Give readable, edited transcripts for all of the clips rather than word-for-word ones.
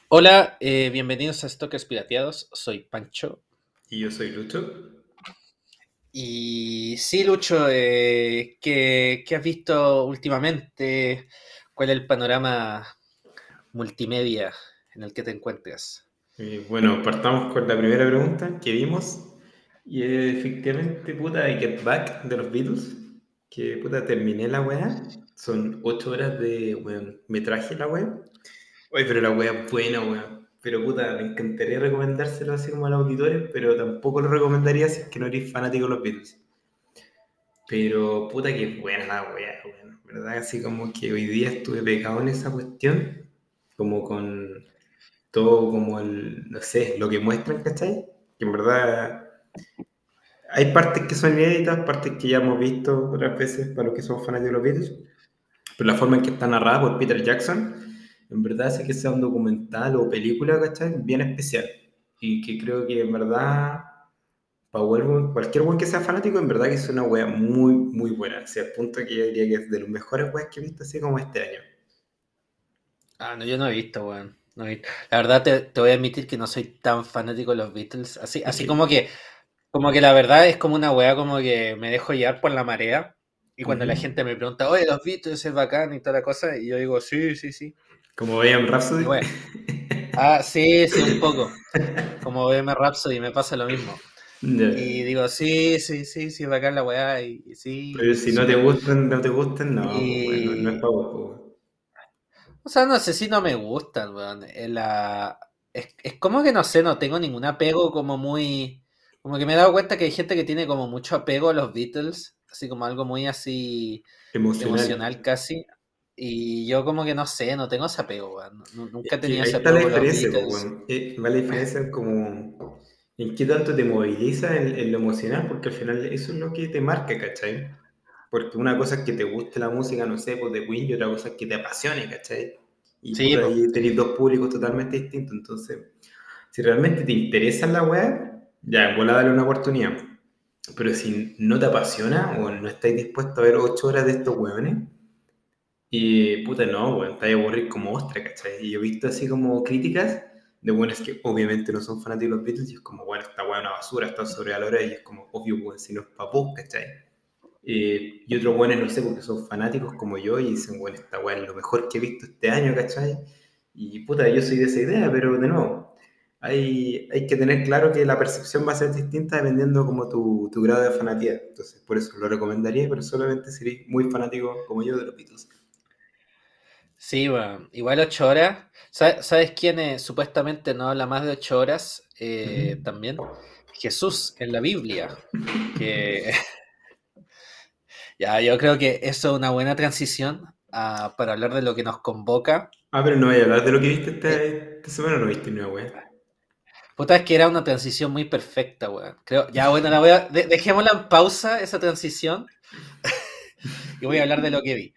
Hola, bienvenidos a Stalkers Pirateados. Soy Pancho. Y yo soy Lucho. Y sí, Lucho, ¿qué has visto últimamente? ¿Cuál es el panorama multimedia en el que te encuentras? Bueno, partamos con la primera pregunta que vimos. Y efectivamente, puta, Get Back de los Beatles. Que puta, terminé la weá. Son 8 horas de weón, metraje la weá. Oye, pero la weá es buena, weá. Pero puta, me encantaría recomendárselo así como a los auditores, pero tampoco lo recomendaría si es que no eres fanático de los Beatles. Pero puta que es buena la weá, weón. ¿Verdad? Así como que hoy día estuve pegado en esa cuestión, como con todo como el, no sé, lo que muestran, ¿cachai? Que en verdad hay partes que son inéditas, partes que ya hemos visto otras veces para los que somos fanáticos de los Beatles, pero la forma en que está narrada por Peter Jackson, en verdad hace que sea un documental o película, ¿cachai? Bien especial. Y que creo que en verdad, para cualquier buen que sea fanático, en verdad que es una wea muy, muy buena. O sea, al punto que yo diría que es de los mejores weas que he visto así como este año. Ah, no, yo no he visto, weón. No he visto. La verdad te voy a admitir que no soy tan fanático de los Beatles. Así, Es así que... como que la verdad es como una weá como que me dejo llevar por la marea. Y cuando la ujú. gente me pregunta, oye, los Beatles es bacán y toda la cosa, y yo digo, sí, sí, sí. Como veían Y Rhapsody. bueno, ah, sí, sí, un poco. Como BM Rhapsody me pasa lo mismo. Y Ya. digo, sí, sí, sí, sí, bacán la weá, y Pero sí, si no te súper. gustan, no te gustan, no, pues bueno, no es Y, para vos, pues, weón. o sea, no sé si no me gustan, weón. Es como que no sé, no tengo ningún apego como muy. Como que me he dado cuenta que hay gente que tiene como mucho apego a los Beatles, así como algo muy así Emocional. emocional casi. Y yo como que no sé, no tengo ese apego, weón. Nunca he Es que tenido ahí ese está la apego con los diferencia, pues, Beatles. weón. Va la diferencia en como en qué tanto te moviliza en lo emocional, porque al final eso es lo que te marca, ¿cachai? Porque una cosa es que te guste la música, no sé, pues de Queen, y otra cosa es que te apasione, ¿cachai? Y Sí, puta, pues. ahí tenéis dos públicos totalmente distintos. Entonces, si realmente te interesa la weá, ya, en bola dale una oportunidad. Pero si no te apasiona o no estáis dispuestos a ver 8 horas de estos weones, y puta, no, weón, te vas a aburrir como ostra, ¿cachai? Y yo he visto así como críticas de buenos que obviamente no son fanáticos de los Beatles, y es como, bueno, esta weá es una basura, está sobrevalorada, y es como, obvio, weón, si no es pa' vos, ¿cachai? Y otros buenos, no sé, porque son fanáticos como yo, y dicen, bueno, esta weá es lo mejor que he visto este año, ¿cachai? Y puta, yo soy de esa idea, pero de nuevo, hay que tener claro que la percepción va a ser distinta dependiendo como tu grado de fanatía. Entonces, por eso lo recomendaría, pero solamente si eres muy fanático como yo de los Beatles. Sí, bueno, igual 8 horas. ¿Sabes quién supuestamente no habla más de 8 horas? Ujú. También Jesús en la Biblia. Que ya, yo creo que eso es una buena transición para hablar de lo que nos convoca. Ah, pero no voy a hablar de lo que viste Eh, esta semana, no viste ni una wea. Puta, es que era una transición muy perfecta, weón. Creo, ya, bueno, dejémosla en pausa, esa transición, y voy a hablar de lo que vi.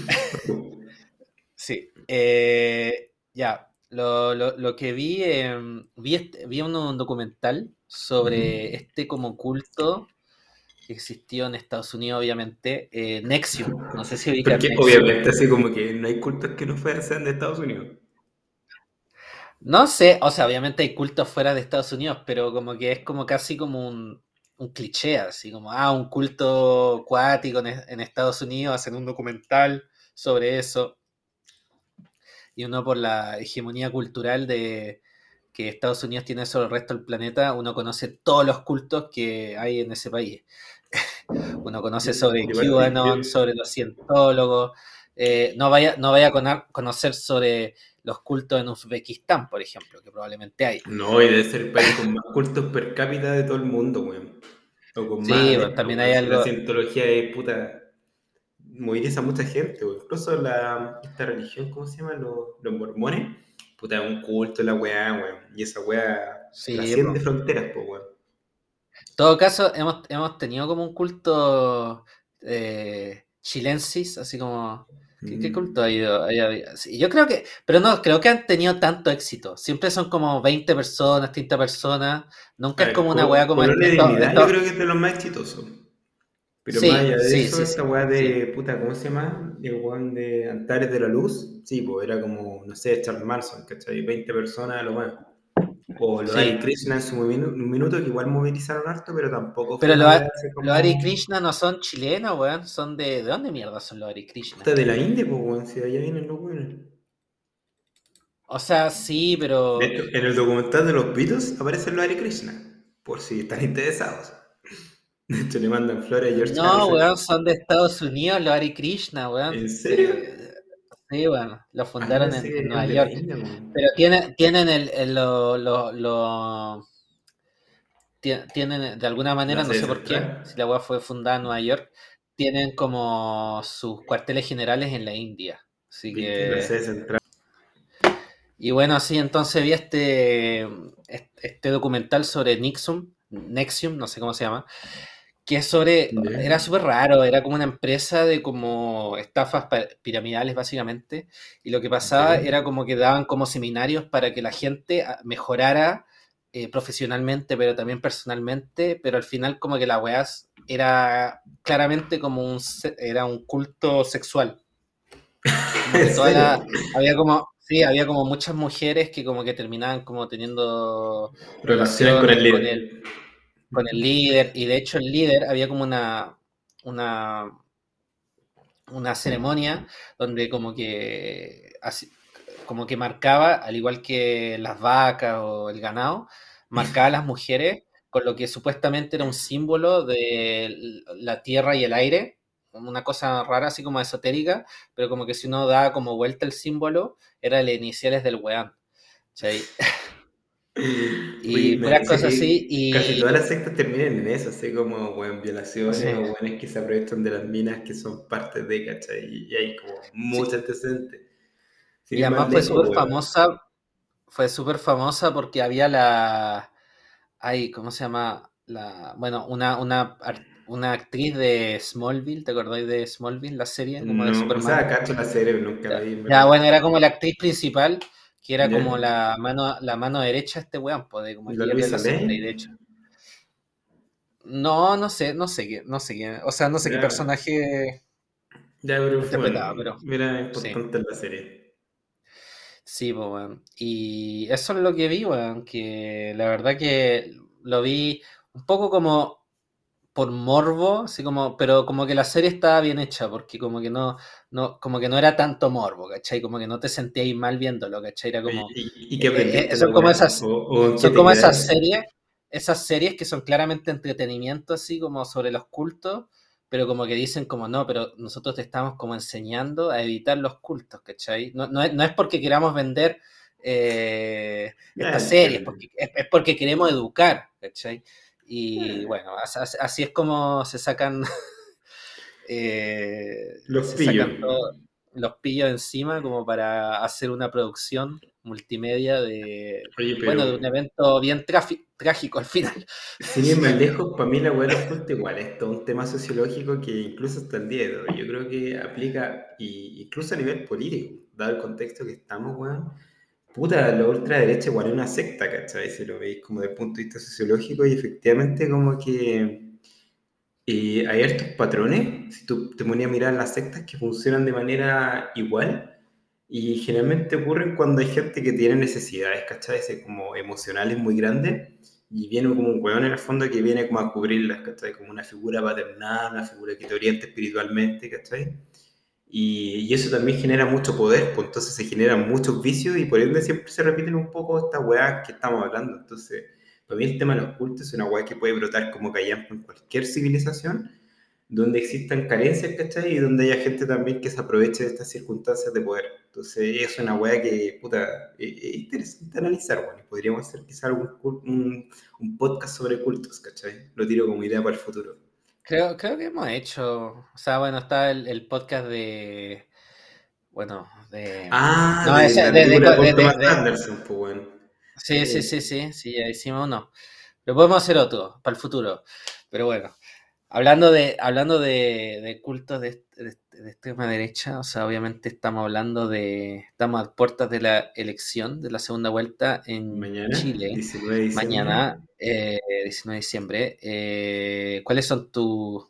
Sí, ya, lo que vi, vi un documental sobre Ujú. este como culto que existió en Estados Unidos, obviamente, Nexium. No sé si ubicas Porque Nexium. obviamente así como que no hay cultos que no fueran sean de Estados Unidos. No sé, o sea, obviamente hay cultos fuera de Estados Unidos, pero como que es como casi como un cliché, así como, un culto cuático en Estados Unidos, hacen un documental sobre eso. Y uno por la hegemonía cultural de que Estados Unidos tiene sobre el resto del planeta, uno conoce todos los cultos que hay en ese país. Uno conoce sobre Igual te QAnon, creo. sobre los cientólogos, no vaya a conocer sobre los cultos en Uzbekistán, por ejemplo, que probablemente hay. No, y debe ser el país con más cultos per cápita de todo el mundo, weón. O con más Sí, bueno, adeptos, también hay weón. Si la algo, cientología es puta, moviliza a mucha gente, weón. Incluso esta religión, ¿cómo se llama? Los mormones. Puta, es un culto la weá, weón. Y esa weá sí, trasciende pues. fronteras, pues, weón. En todo caso, hemos tenido como un culto chilensis, así como. ¿Qué culto ha Mm. ido? Sí, yo creo que. Pero no, creo que han tenido tanto éxito. Siempre son como 20 personas, 30 personas. A Nunca es ver, como una wea como Colonia Dignidad yo creo que es de los más exitosos. Pero más Sí, allá de sí, eso, sí, esta sí, weá sí, de puta, ¿cómo se llama? El weón de Antares de la Luz, sí, pues era como, no sé, Charles Manson, ¿cachai? 20 personas a lo más. O los Hare sí. Krishna en su minuto, que igual movilizaron harto, pero tampoco fue Pero una weá así los Hare como. Krishna no son chilenos, weón. Son ¿de dónde mierda son los Hare Krishna? Puta de la India, pues weón, si de allá vienen los weones. O sea, sí, De pero hecho, en el documental de los Beatles aparecen los Hare Krishna, por si están interesados. De hecho, le mandan flores a George no, Harrison. weón, son de Estados Unidos los Hare Krishna, weón. ¿En serio? Sí, weón, los Ah, yo fundaron pensé que en eran Nueva de la York. India, weón. Pero tienen tienen de alguna La manera, no sede sé por qué, central. si la weá fue fundada en Nueva York, tienen como sus cuarteles generales en la India. Así ¿Viste? La que, sede central. y bueno, sí, entonces vi este documental sobre Nexium, no sé cómo se llama, que es sobre, Ya. era súper raro, era como una empresa de como estafas piramidales básicamente, y lo que ¿En pasaba serio? era como que daban como seminarios para que la gente mejorara profesionalmente, pero también personalmente, pero al final como que la weá era claramente como era un culto sexual, como ¿En que serio? había como, sí, había como muchas mujeres que como que terminaban como teniendo Relaciones con el relaciones líder. con el líder, y de hecho el líder había como una, una ceremonia donde como que marcaba, al igual que las vacas o el ganado, marcaba a las mujeres con lo que supuestamente era un símbolo de la tierra y el aire, una cosa rara así como esotérica, pero como que si uno daba como vuelta el símbolo, era las iniciales del weón. ¿Cachai? Uy, Y me puras dice cosas así, que casi y todas las sectas terminan en eso, así como, weón, sí, violaciones o weones que se aprovechan de las minas que son parte de, ¿cachai? Y hay como mucho sí. antecedente. Sin Y ir más además lejos, weón. fue súper famosa porque había ay, ¿cómo se llama? Bueno, una actriz de Smallville, ¿te acordáis de Smallville, la serie como de No, o sea, Superman? cacho la serie, pero nunca la Ya, vi, en ya, verdad. bueno, era como la actriz principal, que era ¿Ya? como la mano derecha de este weón, pues, de como el ¿La líder de Luisa la secta, y de Lane? hecho. No, no sé quién, o sea, no sé qué Ya, personaje ya, pero fue, interpretaba, pero bueno, era sí. importante en la serie. Sí, pues, weón. Y eso es lo que vi, weón, que la verdad que lo vi un poco como por morbo, así como, pero como que la serie estaba bien hecha, porque como que como que no era tanto morbo, ¿cachai? Como que no te sentíais mal viéndolo, ¿cachai? Era Oye, como, ¿y qué aprendiste en la son como weá? O en qué son te como quedáis? esas series que son claramente entretenimiento, así como sobre los cultos, pero como que dicen como no, pero nosotros te estamos como enseñando a evitar los cultos, ¿cachai? No es porque queramos vender Ya estas series, entiendo. es porque queremos educar, ¿cachai? Y bueno, así es como Los se pillo. sacan todos los pillos encima como para hacer una producción multimedia Oye, bueno, de pero un evento bien trágico al final. sin ir más lejos, para mí la weá de los cultos igual es todo un tema sociológico que incluso hasta el día de hoy yo creo que aplica incluso a nivel político, dado el contexto que estamos, weón. Puta, la ultraderecha igual es una secta, ¿cachai? Si lo veis como desde el punto de vista sociológico y efectivamente como que hay estos patrones, si tú te ponías a mirar las sectas que funcionan de manera igual y generalmente ocurren cuando hay gente que tiene necesidades, ¿cachai? Como emocionales muy grandes y viene como un hueón en el fondo que viene como a cubrirlas, ¿cachai? Como una figura paternal, una figura que te oriente espiritualmente, ¿cachai? Y eso también genera mucho poder, pues entonces se generan muchos vicios y por ende siempre se repiten un poco estas weas que estamos hablando. Entonces, para mí el tema de los cultos es una wea que puede brotar como callampa en cualquier civilización, donde existan carencias, ¿cachai? Y donde haya gente también que se aproveche de estas circunstancias de poder. Entonces, es una wea que, puta, es interesante analizar, bueno, y podríamos hacer quizá un podcast sobre cultos, ¿cachai? Lo tiro como idea para el futuro. Creo que hemos hecho, o sea, bueno, está el podcast bueno, Ah, no, de ese, la película con Thomas Anderson, pues bueno. sí, sí, sí, sí, sí, ya hicimos uno. Lo podemos hacer otro para el futuro. Pero bueno, hablando de cultos de extrema derecha, o sea, obviamente estamos a puertas de la elección de la segunda vuelta en Mañana, Chile, 19 de diciembre. mañana, 19 de diciembre. ¿Cuáles son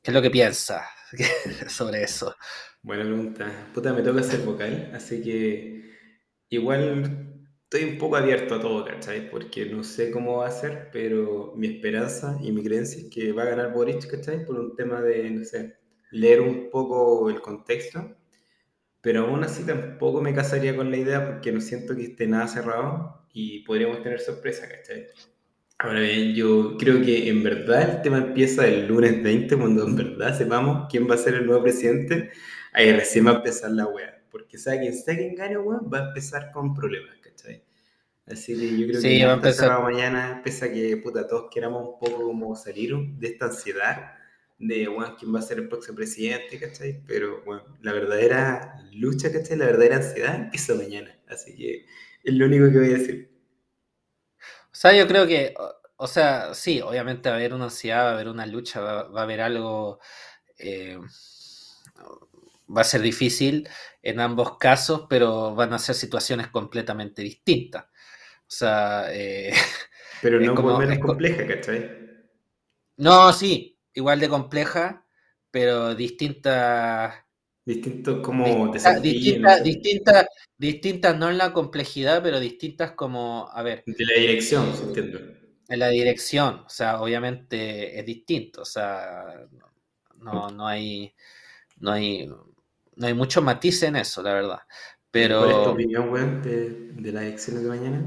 ¿Qué es lo que piensa sobre eso? Buena pregunta. Puta, me toca ser vocal, así que igual estoy un poco abierto a todo, ¿cachai? Porque no sé cómo va a ser, pero mi esperanza y mi creencia es que va a ganar Boric, ¿cachai? Por un tema de, no sé, leer un poco el contexto, pero aún así tampoco me casaría con la idea porque no siento que esté nada cerrado y podríamos tener sorpresa, ¿cachai? Ahora bien, yo creo que en verdad el tema empieza el lunes 20 cuando en verdad sepamos quién va a ser el nuevo presidente, ahí recién va a empezar la wea. Porque sea quien gane, weón, va a empezar con problemas, ¿cachai? Así que yo creo que Sí, nada va a está empezar. cerrado mañana, pese a que puta, todos queramos un poco como salir de esta ansiedad de weón, quién va a ser el próximo presidente, ¿cachai? Pero bueno, la verdadera lucha, ¿cachai? La verdadera ansiedad empieza mañana. Así que es lo único que voy a decir. O sea, yo creo que, o sea, sí, obviamente va a haber una ansiedad, va a haber una lucha, va a haber algo, eh, va a ser difícil en ambos casos, pero van a ser situaciones completamente distintas. O sea, Pero es no por como, menos compleja, ¿cachai? no, sí, igual de compleja, pero distintas, Distintos como distintas, desafíos, no distintas, sé. distintas, distintas, no en la complejidad, pero distintas como, a ver, De la dirección, se eh, entiende. en la dirección, o sea, obviamente es distinto, o sea, no hay, no hay, no hay mucho matiz en eso, la verdad. ¿Y cuál es tu Pero opinión, weón, de las elecciones de mañana?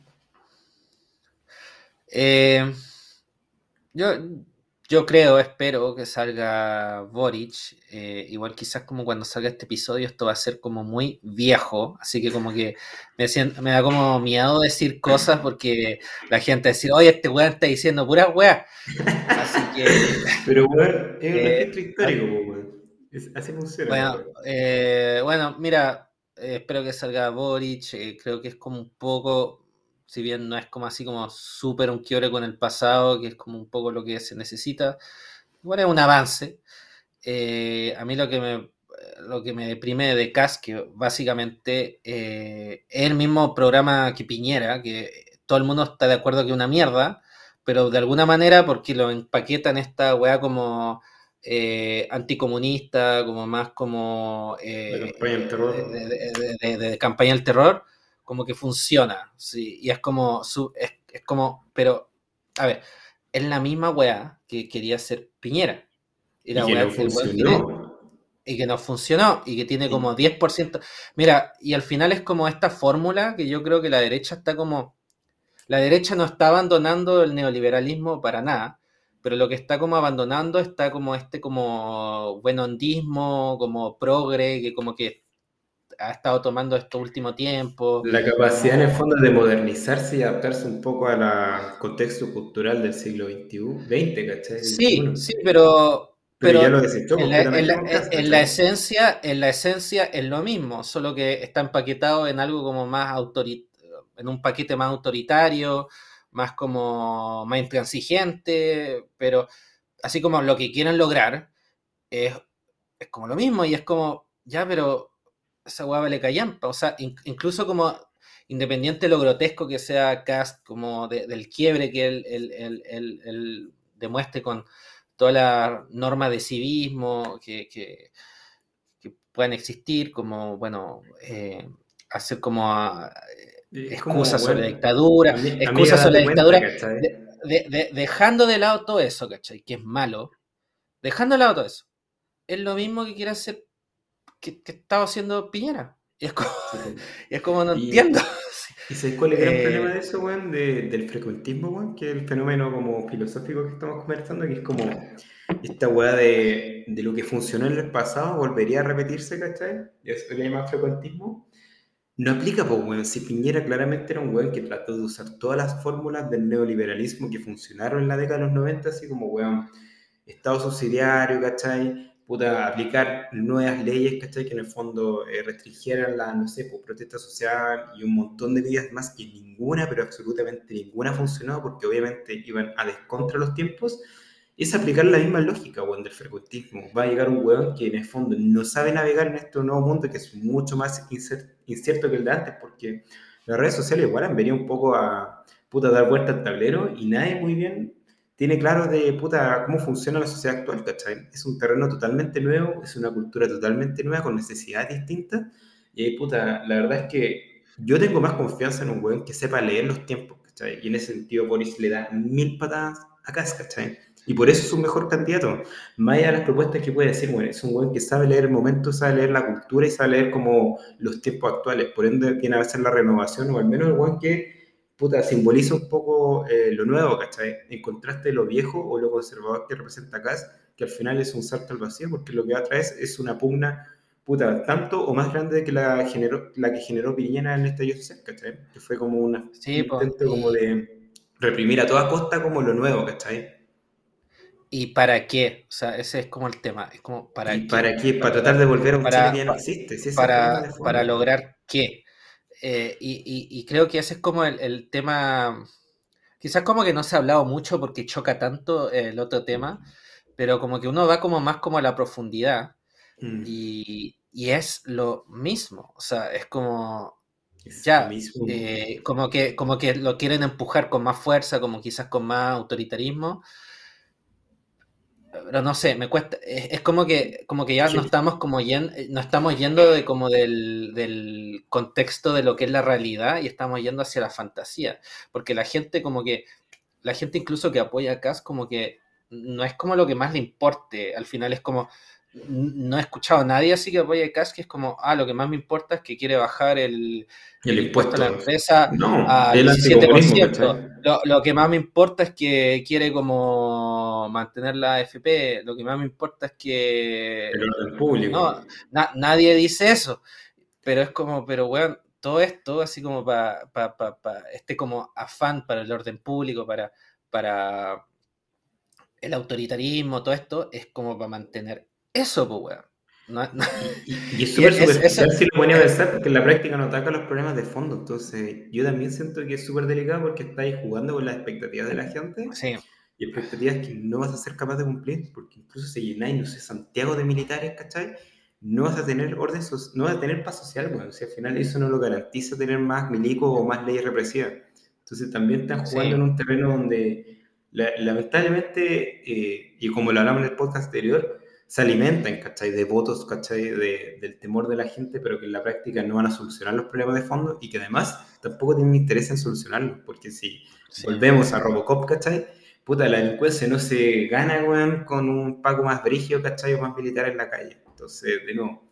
eh, yo, yo creo, espero que salga Boric. Igual quizás como cuando salga este episodio esto va a ser como muy viejo, así que como que me da como miedo decir cosas porque la gente va a decir, oye, este weón está diciendo puras weas. Así que, Pero, weón, es un eh, registro histórico, po, weón. Así funciona la bueno, weón. bueno, mira, espero que salga Boric. Creo que es como un poco, si bien no es como así como súper un quiebre con el pasado, que es como un poco lo que se necesita, igual es un avance. A mí lo que me deprime de Kast, que básicamente es el mismo programa que Piñera, que todo el mundo está de acuerdo que es una mierda, pero de alguna manera porque lo empaquetan esta weá como anticomunista, como más como La campaña del terror. de campaña del terror, como que funciona, ¿sí? Y es como, es como, pero, a ver, es la misma weá que quería hacer Piñera. Y Y la que no weá, el weón tiene, funcionó. y que no funcionó, y que tiene como Y, 10%. Mira, y al final es como esta fórmula que yo creo que la derecha está como, la derecha no está abandonando el neoliberalismo para nada, pero lo que está como abandonando está como este como buen hondismo, como progre, que como que ha estado tomando este último tiempo, la capacidad en el como fondo de modernizarse y adaptarse un poco al contexto cultural del siglo XXI, XX, ¿cachai? sí, XXI. sí, Pero ya pero lo desechó completamente con Kast, ¿cachai? en la esencia es lo mismo, solo que está empaquetado en algo como más en un paquete más autoritario, más como más intransigente, pero así como lo que quieren lograr es, es como lo mismo y es como, ya, pero esa hueá vale callampa, o sea, incluso como independiente de lo grotesco que sea Cast, como del quiebre que él demuestre con toda la norma de civismo que puedan existir, como, bueno, hacer como Es como, excusas sobre la bueno, dictadura, amiga, excusas sobre date la cuenta, dictadura, ¿cachai? dejando de lado todo eso, ¿cachai? Que es malo, dejando de lado todo eso. Es lo mismo que quiere hacer que estaba haciendo Piñera. Y es como, Sí, po. y es como no entiendo. Y, ¿y sabes cuál es el gran problema Eh, de eso, weón? Del frecuentismo, weón, que es el fenómeno como filosófico que estamos conversando, que es como esta weá de lo que funcionó en el pasado volvería a repetirse, ¿cachai? Y eso le llama frecuentismo. No aplica, pues, weón. Si Piñera claramente era un weón que trató de usar todas las fórmulas del neoliberalismo que funcionaron en la década de los 90, así como, weón, Estado subsidiario, ¿cachai? Puta, aplicar nuevas leyes, ¿cachai? Que en el fondo restringieran la, no sé, pues, protesta social y un montón de medidas más que ninguna, pero absolutamente ninguna funcionó porque obviamente iban a descontra los tiempos. Es aplicar la misma lógica, weón, del frecuentismo. Va a llegar un weón que en el fondo no sabe navegar en este nuevo mundo que es mucho más incierto que el de antes porque las redes sociales igual han venido un poco a puta dar vuelta al tablero y nadie muy bien tiene claro de puta cómo funciona la sociedad actual, ¿cachai? Es un terreno totalmente nuevo, es una cultura totalmente nueva, con necesidades distintas. Y ahí, puta, la verdad es que yo tengo más confianza en un weón que sepa leer los tiempos, ¿cachai? Y en ese sentido, Boris le da 1000 patadas a Kass, ¿cachai? Y por eso es un mejor candidato. Más allá de las propuestas que puede decir, bueno, es un weón que sabe leer el momento, sabe leer la cultura y sabe leer como los tiempos actuales. Por ende, tiene a veces la renovación, o al menos el weón que puta, simboliza un poco lo nuevo, ¿cachai? En contraste de lo viejo o lo conservador que representa Kass, que al final es un salto al vacío, porque lo que va a traer es una pugna, puta, tanto o más grande que la que generó Piñera en el estallido social, ¿cachai? Que fue como un Sí, pues, intento como de reprimir a toda costa como lo nuevo, ¿cachai? ¿y para qué? O sea, ese es como el tema, es como ¿Y ¿para para qué? qué? Para Para tratar de lograr, volver a un Chile que para, ya no pa- existe, si ese es el problema de para fondo, weón. lograr qué. Y creo que ese es como el tema, quizás como que no se ha hablado mucho porque choca tanto el otro tema, pero como que uno va como más como a la profundidad Mm, y es lo mismo, o sea, es como es lo ya, mismo. como que lo quieren empujar con más fuerza, como quizás con más autoritarismo, pero no sé, me cuesta, es como que ya no estamos como no estamos yendo de como del contexto de lo que es la realidad y estamos yendo hacia la fantasía, porque la gente como que, la gente incluso que apoya a Cass como que no es como lo que más le importe, al final es como, no he escuchado a nadie así que apoya a Cass que es como, lo que más me importa es que quiere bajar El el impuesto a la impuesto. empresa No, al el anticomunismo, 17%. ¿cachai? Lo que más me importa es que quiere como mantener la AFP. Lo que más me importa es El que orden público. no, nadie dice eso. Pero es como, pero weón, todo esto así como este como afán para el orden público, para el autoritarismo, todo esto, es como para mantener eso, pues weón. Y es Y súper eso, superficial si lo ponía a eh, pensar, porque en la práctica no ataca los problemas de fondo. Entonces, yo también siento que es súper delicado porque estáis jugando con las expectativas de la gente sí, y expectativas que no vas a ser capaz de cumplir, porque incluso si llenáis, no sé, Santiago de militares, ¿cachai? No vas a tener no vas a tener paz social, bueno, si al final eso no lo garantiza tener más milico o más leyes represivas. Entonces también están jugando sí, en un terreno donde lamentablemente, y como lo hablamos en el podcast anterior, se alimentan, ¿cachai? De votos, ¿cachai? Del temor de la gente, pero que en la práctica no van a solucionar los problemas de fondo y que además tampoco tienen interés en solucionarlos, porque si sí, volvemos a Robocop, ¿cachai? Puta, la delincuencia no se gana, weón, con un Paco más brígido, ¿cachai? O más militar en la calle. Entonces, de nuevo,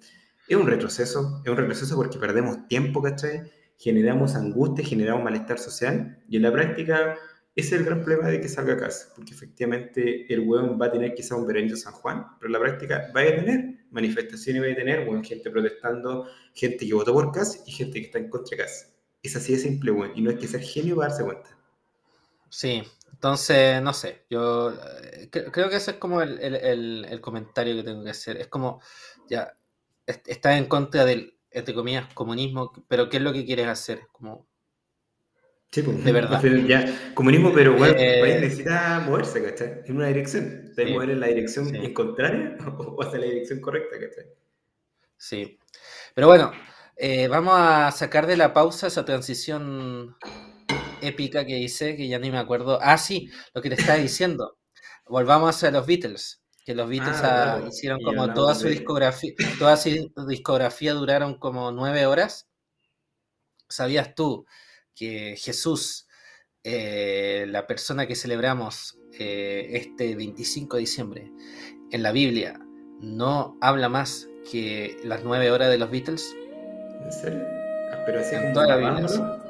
es un retroceso porque perdemos tiempo, ¿cachai? Generamos angustia, generamos malestar social y en la práctica ese es el gran problema de que salga a casa, porque efectivamente el weón va a tener quizá un Benito San Juan, pero en la práctica va a tener manifestaciones, va a tener weón, gente protestando, gente que votó por Cas y gente que está en contra de Cas. Es así de simple, weón, y no hay que ser genio para darse cuenta. sí. Entonces, no sé, yo creo que ese es como el comentario que tengo que hacer. Es como, ya, estás en contra del, entre comillas, comunismo, pero ¿qué es lo que quieres hacer? Como, Sí, pues, de al verdad. final ya, comunismo, pero bueno, el país Eh, necesita moverse, ¿cachai? En una dirección. ¿Te sí, mover en la dirección sí, en contraria o hacia la dirección correcta, ¿cachai? sí. Pero bueno, vamos a sacar de la pausa esa transición épica que hice, que ya ni me acuerdo. Ah, sí, lo que te estaba diciendo. Volvamos a los Beatles, que los Beatles Ah, ¿verdad, po? hicieron Y como hablamos de... toda su discografía duraron como 9 horas. ¿Sabías tú que Jesús, la persona que celebramos este 25 de diciembre, en la Biblia, no habla más que las 9 horas de los Beatles? ¿En serio? Ah, pero así En como toda la Biblia, sí. narrándolo.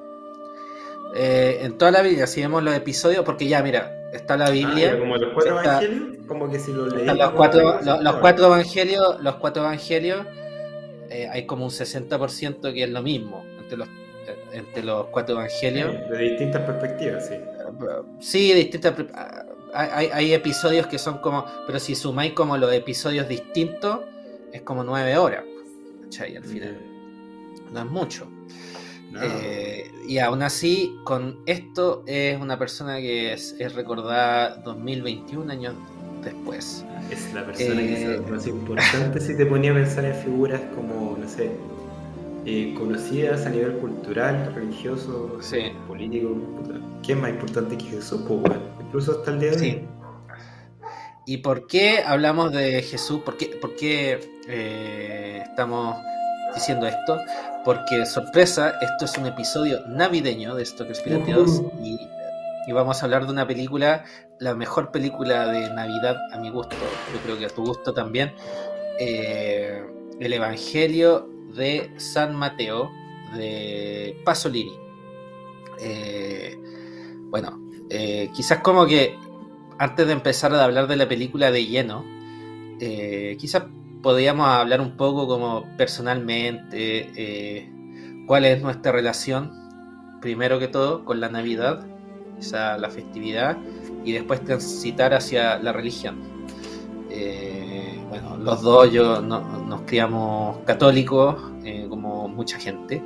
En toda la Biblia, si vemos los episodios, porque ya, mira, está la Ah, ya Biblia, como los cuatro está, evangelios, como que si los están leí para poder reconocerte ahora. los cuatro evangelios, hay como un 60% que es lo mismo entre los cuatro Sí, evangelios. de distintas perspectivas, sí. Sí, distintas. Hay episodios que son como. Pero si sumáis como los episodios distintos, es como 9 horas. ¿Cachai? Al Ya. final. No es mucho. No, Y aún así, con esto es una persona que es recordada 2021 años después. es la persona quizás Eh, más importante si te ponía a pensar en figuras como, no sé, conocidas a nivel cultural, religioso, Sí, político. Puta, ¿qué es más importante que Jesús? Pues bueno, incluso hasta el día de sí. hoy. ¿Y por qué hablamos de Jesús? Por qué estamos diciendo esto? Porque, sorpresa, esto es un episodio navideño de Stalkers Pirateados Ujú. y vamos a hablar de una película, la mejor película de Navidad a mi gusto, yo creo que a tu gusto también, eh, El Evangelio de San Mateo de Pasolini. Eh, bueno, quizás como que antes de empezar a hablar de la película de lleno, quizás podríamos hablar un poco como personalmente, cuál es nuestra relación, primero que todo, con la Navidad, esa, la festividad, y después transitar hacia la religión. Bueno, los dos nos criamos católicos, como mucha gente,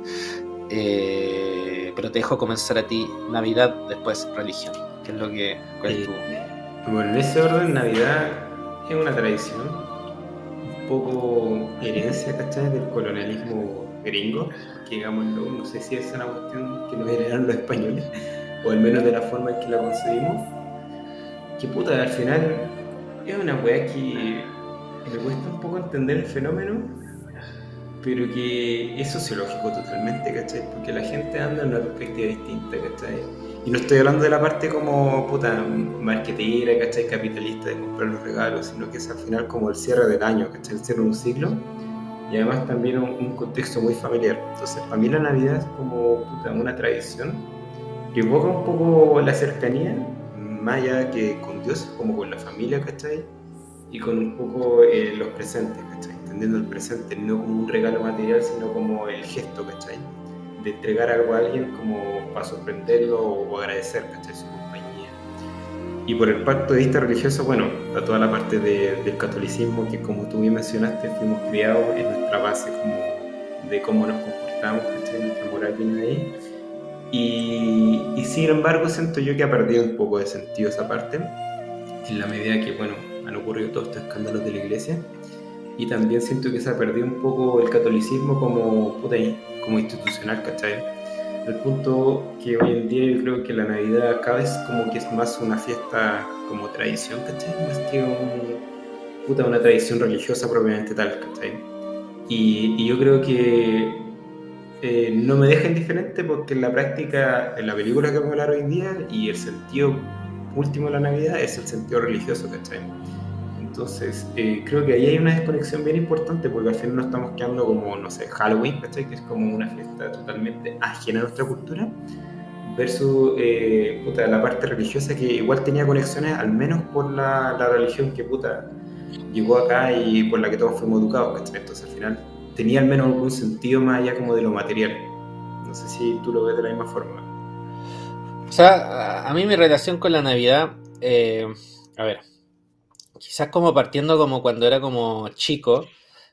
pero te dejo comenzar a ti Navidad, después religión. ¿Qué es lo que, cuál es Eh, tu? bueno, en ese orden, Navidad es una tradición, un poco herencia, ¿cachai? Del colonialismo gringo, porque digámoslo, no sé si es una cuestión que nos heredaron los españoles, o al menos de la forma en que la concebimos, que puta, al final es una weá que me cuesta un poco entender el fenómeno, pero que es sociológico totalmente, ¿cachai? Porque la gente anda en una perspectiva distinta, ¿cachai? Y no estoy hablando de la parte como, puta, marketera, ¿cachai? Capitalista de comprar los regalos, sino que es al final como el cierre del año, ¿cachai? El cierre de un ciclo. Y además también un contexto muy familiar. Entonces, para mí la Navidad es como, puta, una tradición que evoca un poco la cercanía, más allá que con Dios, como con la familia, ¿cachai? Y con un poco los presentes, ¿cachai? Entendiendo el presente no como un regalo material, sino como el gesto, ¿cachai? De entregar algo a alguien como para sorprenderlo o agradecer, ¿cachai? Su compañía. Y por el punto de vista religioso, bueno, está toda la parte del catolicismo que como tú bien mencionaste, fuimos criados en nuestra base como de cómo nos comportamos, ¿cachai? Nuestra moral viene de ahí. Y sin embargo, siento yo que ha perdido un poco de sentido esa parte, en la medida que, bueno, han ocurrido todos estos escándalos de la iglesia. Y también siento que se ha perdido un poco el catolicismo como, puta, como institucional, ¿cachai? Al punto que hoy en día yo creo que la Navidad cada vez como que es más una fiesta como tradición, ¿cachai? Más que puta, una tradición religiosa propiamente tal, ¿cachai? Y yo creo que no me deja indiferente porque en la práctica, en la película que vamos a hablar hoy en día y el sentido último de la Navidad es el sentido religioso, ¿cachai? Entonces, creo que ahí hay una desconexión bien importante porque al final nos estamos quedando como, no sé, Halloween, ¿cachai? Que es como una fiesta totalmente ajena a nuestra cultura, versus puta, la parte religiosa que igual tenía conexiones, al menos por la religión que puta llegó acá y por la que todos fuimos educados, ¿cachai? Entonces, al final tenía al menos algún sentido más allá como de lo material. No sé si tú lo ves de la misma forma. O sea, a mí mi relación con la Navidad, a ver, quizás como partiendo como cuando era como chico,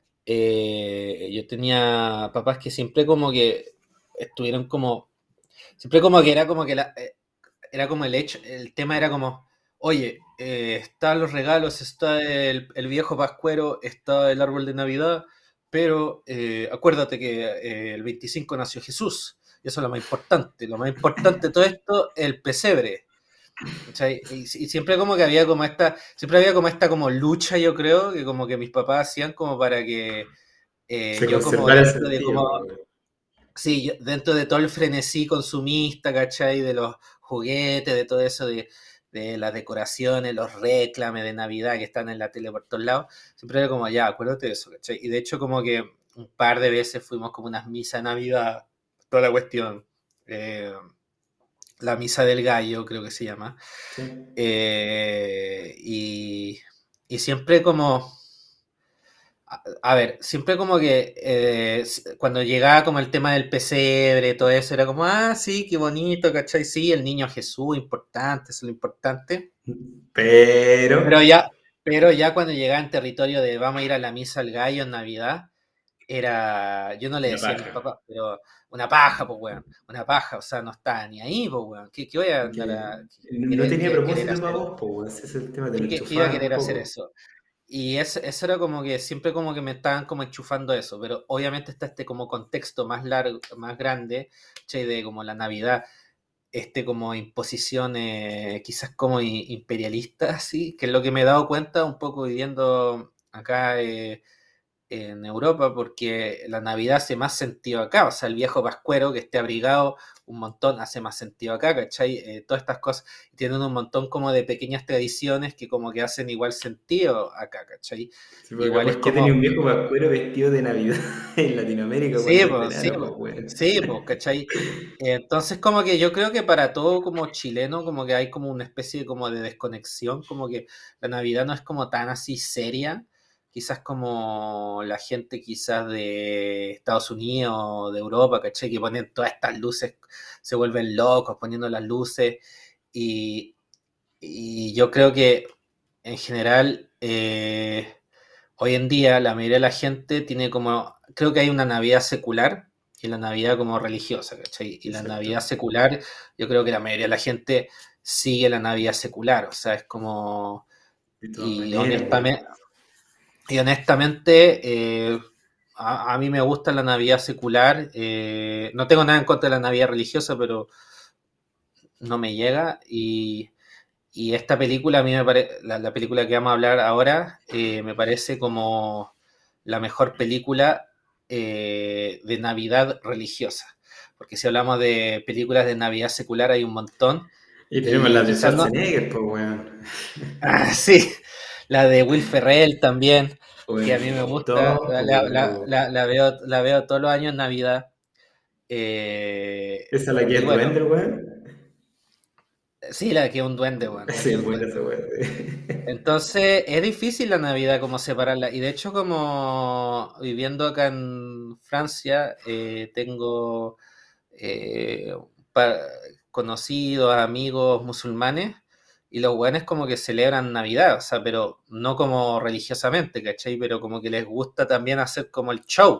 yo tenía papás que siempre como que estuvieron como, siempre como que era como que era como el hecho, el tema era como, oye, están los regalos, está el viejo pascuero, está el árbol de Navidad, pero acuérdate que el 25 nació Jesús, y eso es lo más importante de todo esto, el pesebre. ¿Cachai? Y siempre como que había como esta, siempre había como esta como lucha, yo creo, que como que mis papás hacían como para que Se yo como conservara el dentro de sentido. como, sí, dentro de todo el frenesí consumista, ¿cachai? De los juguetes, de todo eso, de las decoraciones, los reclames de Navidad que están en la tele por todos lados, siempre era como, ya, acuérdate de eso, ¿cachai? Y de hecho como que un par de veces fuimos como unas misas de Navidad, toda la cuestión. Eh, la misa del gallo, creo que se llama. Sí. Eh, y, y siempre como, a ver, siempre como que cuando llegaba como el tema del pesebre, todo eso, era como, ah, sí, qué bonito, ¿cachai? Sí, el niño Jesús, importante, eso es lo importante. Pero Pero ya, pero ya cuando llegaba en territorio de vamos a ir a la misa al gallo en Navidad, era, yo no le una decía a mis paja. papás, pero una paja, pues, weón, una paja, o sea, no estaba ni ahí, pues, weón, ¿qué voy a andar Que a no tenía querer propósito para hacer? vos, pues, ese es el tema, te lo ¿Qué iba a enchufaban un querer hacer poco. eso? eso era como que siempre como que me estaban como enchufando eso, pero obviamente está este como contexto más largo, más grande, che, de como la Navidad, como imposición quizás como imperialista, así, que es lo que me he dado cuenta un poco viviendo acá en Europa, porque la Navidad hace más sentido acá, o sea, el viejo pascuero que esté abrigado un montón hace más sentido acá, ¿cachai? Todas estas cosas tienen un montón como de pequeñas tradiciones que como que hacen igual sentido acá, ¿cachai? Sí, porque Igual es ¿por qué tenía como, un viejo pascuero vestido de Navidad en Latinoamérica sí, cuando es pues, sí, verano, pues, pues, weón? sí, pues, ¿cachai? Entonces como que yo creo que para todo como chileno como que hay como una especie como de desconexión, como que la Navidad no es como tan así seria, quizás como la gente quizás de Estados Unidos, de Europa, ¿cachai? Que ponen todas estas luces, se vuelven locos poniendo las luces y, y yo creo que en general hoy en día la mayoría de la gente tiene como, creo que hay una Navidad secular y la Navidad como religiosa, ¿cachai? Y la Exacto, Navidad secular, yo creo que la mayoría de la gente sigue la Navidad secular, o sea, es como, de todas y maneras, weón. honestamente, y honestamente a mí me gusta la Navidad secular, no tengo nada en contra de la Navidad religiosa, pero no me llega y esta película, a mí me parece, la película que vamos a hablar ahora, me parece como la mejor película de Navidad religiosa. Porque si hablamos de películas de Navidad secular hay un montón. Y tenemos Y las de quizás no. Schwarzenegger, pues, weón. Ah, sí, la de Will Ferrell también, que a mí me Weón, gusta. top, pues, weón. La veo todos los años en Navidad. Esa es la que Y es bueno, duende, weón. sí, la que es un duende, bueno, la que Sí, es un buena duende. esa weón. Sí. Entonces, es difícil la Navidad como separarla. Y de hecho, como viviendo acá en Francia, tengo eh, pa- conocidos, amigos musulmanes, y los buenos como que celebran Navidad, o sea, pero no como religiosamente, ¿cachai? Pero como que les gusta también hacer como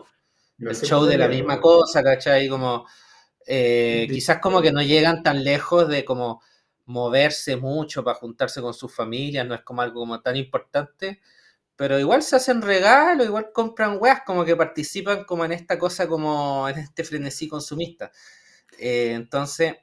No el sé show cómo de la leerlo, misma weón. cosa, ¿cachai? Como quizás como que no llegan tan lejos de como moverse mucho para juntarse con sus familias, no es como algo como tan importante, pero igual se hacen regalos, igual compran weas, como que participan como en esta cosa, como en este frenesí consumista. Entonces,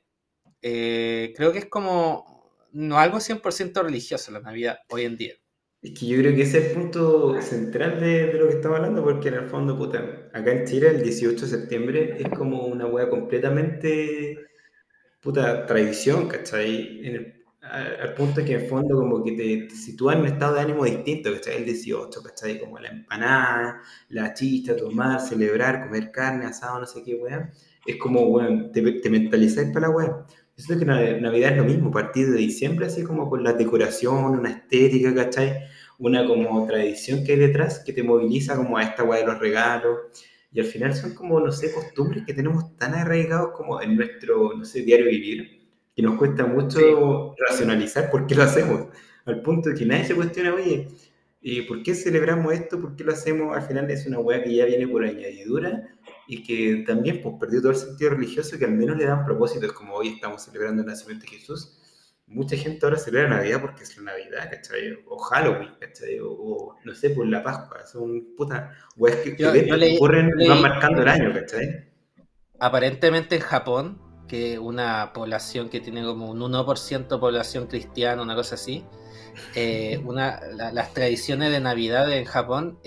creo que es como no algo 100% religioso la Navidad hoy en día. Es que yo creo que ese es el punto central de lo que estamos hablando, porque en el fondo, puta, acá en Chile el 18 de septiembre es como una wea completamente, puta, tradición, ¿cachai? Al punto que en el fondo como que te sitúa en un estado de ánimo distinto, ¿cachai? El 18, ¿cachai? Como la empanada, la chicha, tomar, celebrar, comer carne, asado, no sé qué, wea. Es como, weón, te mentalizáis para la wea. Yo siento que Navidad es lo mismo, a partir de diciembre, así como con la decoración, una estética, ¿cachai? Una como tradición que hay detrás que te moviliza como a esta weá de los regalos. Y al final son como, no sé, costumbres que tenemos tan arraigados como en nuestro, no sé, diario vivir, que nos cuesta Sí, mucho racionalizar por qué lo hacemos. Al punto de que nadie se cuestiona, oye, ¿por qué celebramos esto? ¿Por qué lo hacemos? Al final es una weá que ya viene por añadidura y que también pues, perdió todo el sentido religioso que al menos le dan propósitos, como hoy estamos celebrando el nacimiento de Jesús. Mucha gente ahora celebra Navidad porque es la Navidad, ¿cachai? O Halloween, ¿cachai? O no sé, por la Pascua. Son putas weas yo eventos que ocurren y van leí, marcando el año, ¿cachai? aparentemente en Japón, que una población que tiene como un 1% de población cristiana, una cosa así, las tradiciones de Navidad en Japón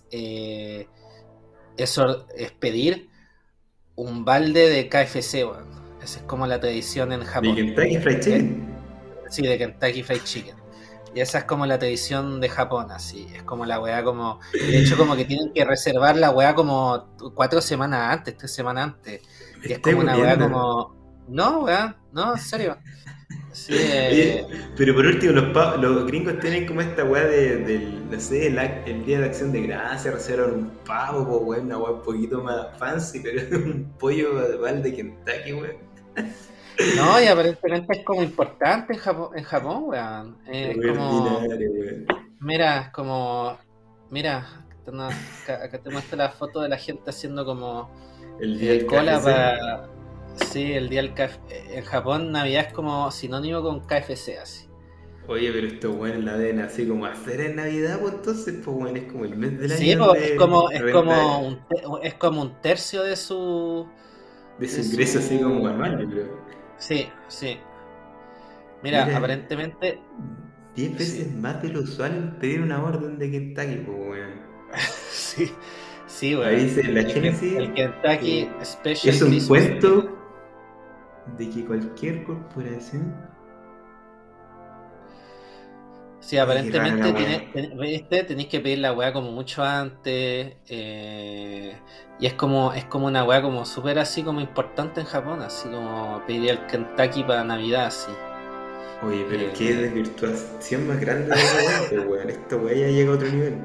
es pedir un balde de KFC, weón. Esa es como la tradición en De Japón. Kentucky Fried Eh, Chicken. sí, de Kentucky Fried Chicken. Y esa es como la tradición de Japón, así. Es como la weá como. Y de hecho, como que tienen que reservar la weá como 4 semanas antes, 3 semanas antes. Me Y es estoy como una weá muriendo. como. No, weá, no, en serio. Sí, Oye, pero por último, los gringos tienen como esta weá del, no sé, el Día de Acción de Gracia, reservan un pavo, po, weón, una weá un poquito más fancy, pero un pollo de balde de Kentucky, weón. no, y aparentemente es como importante en Japón, weón. Es Muy como. ordinario, weón. Mira, es como. Mira, acá te muestro la foto de la gente haciendo como El día del cola KFC. para. Sí, el día del KFC. En Japón, Navidad es como sinónimo con KFC, así. Oye, pero estos weones la deben así como hacer en Navidad, pues entonces, pues weón, es como el mes del Sí, año po, donde renta es como un tercio de su de ingreso así como su, anual, yo creo. sí, sí. Mira, Mira, aparentemente, 10 sí, veces más de lo usual en pedir una orden de Kentucky, pues weón. sí, sí, Ahí weón. dice la El Génesis Kentucky que es Special un Christmas Meal. cuento de que cualquier corporación. Sí, Oye, qué rara la aparentemente weá. ¿viste? Tenéis que pedir la weá como mucho antes. Y es como una weá como súper así como importante en Japón, así como pedir el Kentucky para Navidad, así. Oye, pero qué Eh, desvirtuación más grande de la weá, pues weón. Esta weá ya llega a otro nivel.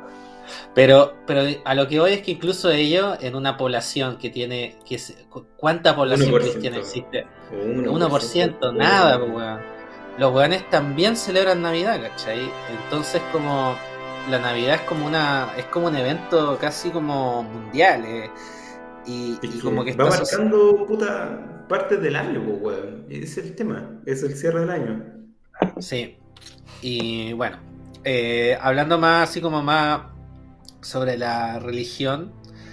pero a lo que voy es que incluso ellos, en una población que tiene, ¿cuánta Uno población por cristiana ciento existe? O 1% del 1%, poder, nada, pues, weón. weón. Los weones también celebran Navidad, ¿cachai? Entonces como la Navidad es como un evento casi como mundial, Es y como que que va está marcando puta partes del año, pues weón. Ese es el tema. Es el cierre del año. sí, y bueno, hablando más así como más sobre la religión,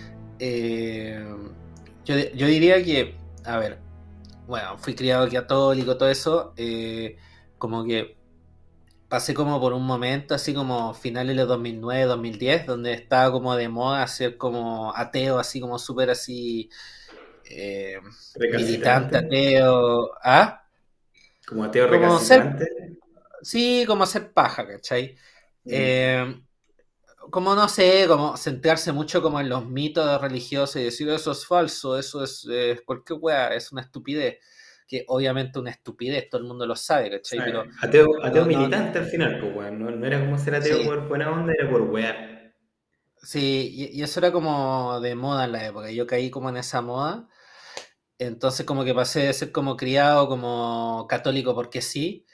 eh, yo diría que, a ver, bueno, fui criado católico, todo eso, como que pasé como por un momento, así como finales de los 2009, 2010, donde estaba como de moda ser como ateo, así como súper así, eh, militante Recalcitrante. ateo, ¿ah? Como ateo Como ser, recalcitrante. sí, como ser paja, ¿cachai? Mm. Eh, como no sé, como centrarse mucho como en los mitos religiosos y decir eso es falso, eso es cualquier weá, es una estupidez, que obviamente una estupidez, todo el mundo lo sabe, O ¿cachai? sea, Pero ateo no, no, militante al final, pues weón. No, no era como ser ateo sí, por buena onda, era por wear. sí, y eso era como de moda en la época, yo caí como en esa moda, entonces como que pasé de ser como criado como católico porque sí,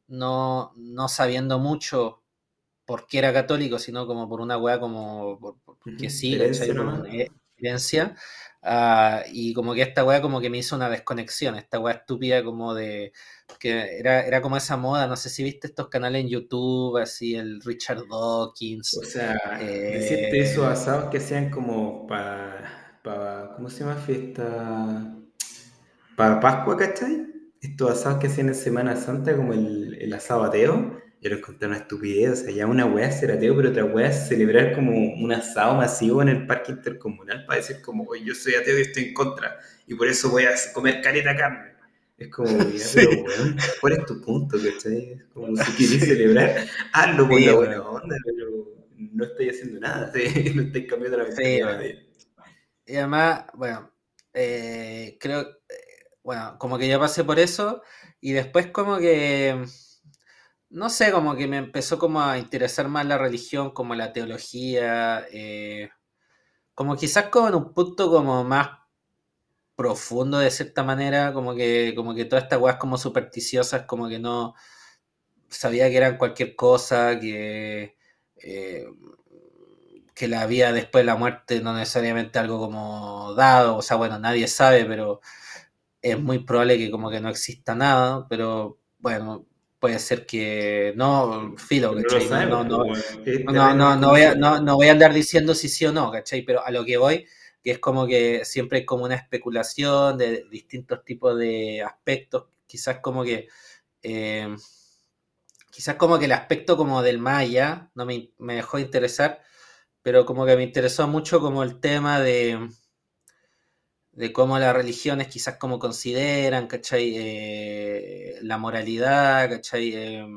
no sabiendo mucho por qué era católico, sino como por una weá como porque Ujú. sí, ¿cachai? Herencia Por nomás. una herencia. Y como que esta weá como que me hizo una desconexión, esta weá estúpida como de que era como esa moda, no sé si viste estos canales en YouTube, así el Richard O Dawkins. sea, decirte eh, esos asados que hacían como para, ¿cómo se llama? Fiesta. Para Pascua, ¿cachai? Estos asados que hacían en Semana Santa, como el asado ateo, yo lo encontré una estupidez. O sea, ya una weá es ser ateo, pero otra weá es celebrar como un asado masivo en el parque intercomunal para decir como, oye, yo soy ateo y estoy en contra, y por eso voy a comer caleta carne. Es como, ya, pero sí, weón, ¿cuál es tu punto, cachai? Es como si querés sí, celebrar, hazlo por la sí, buena weón, onda, pero no estáis haciendo nada, ¿sí? No estáis cambiando la sí, mentalidad de weón. nadie. Y además, bueno, creo, bueno, como que ya pasé por eso y después como que no sé, como que me empezó como a interesar más la religión, como la teología, como quizás como en un punto como más profundo de cierta manera, como que todas estas weas como supersticiosas, como que no sabía que eran cualquier cosa, eh, que la vida después de la muerte no necesariamente algo como dado, o sea, bueno, nadie sabe, pero es muy probable que como que no exista nada, pero bueno, puede ser que no, filo, Pero no lo ¿cachai? sabemos, pues, weón. Es terreno desconocido. No voy a andar diciendo si sí o no, ¿cachai? Pero a lo que voy, que es como que siempre hay como una especulación de distintos tipos de aspectos, eh, quizás como que el aspecto como del Maya no me dejó de interesar, pero como que me interesó mucho como el tema de cómo las religiones quizás como consideran, ¿cachai? La moralidad, ¿cachai?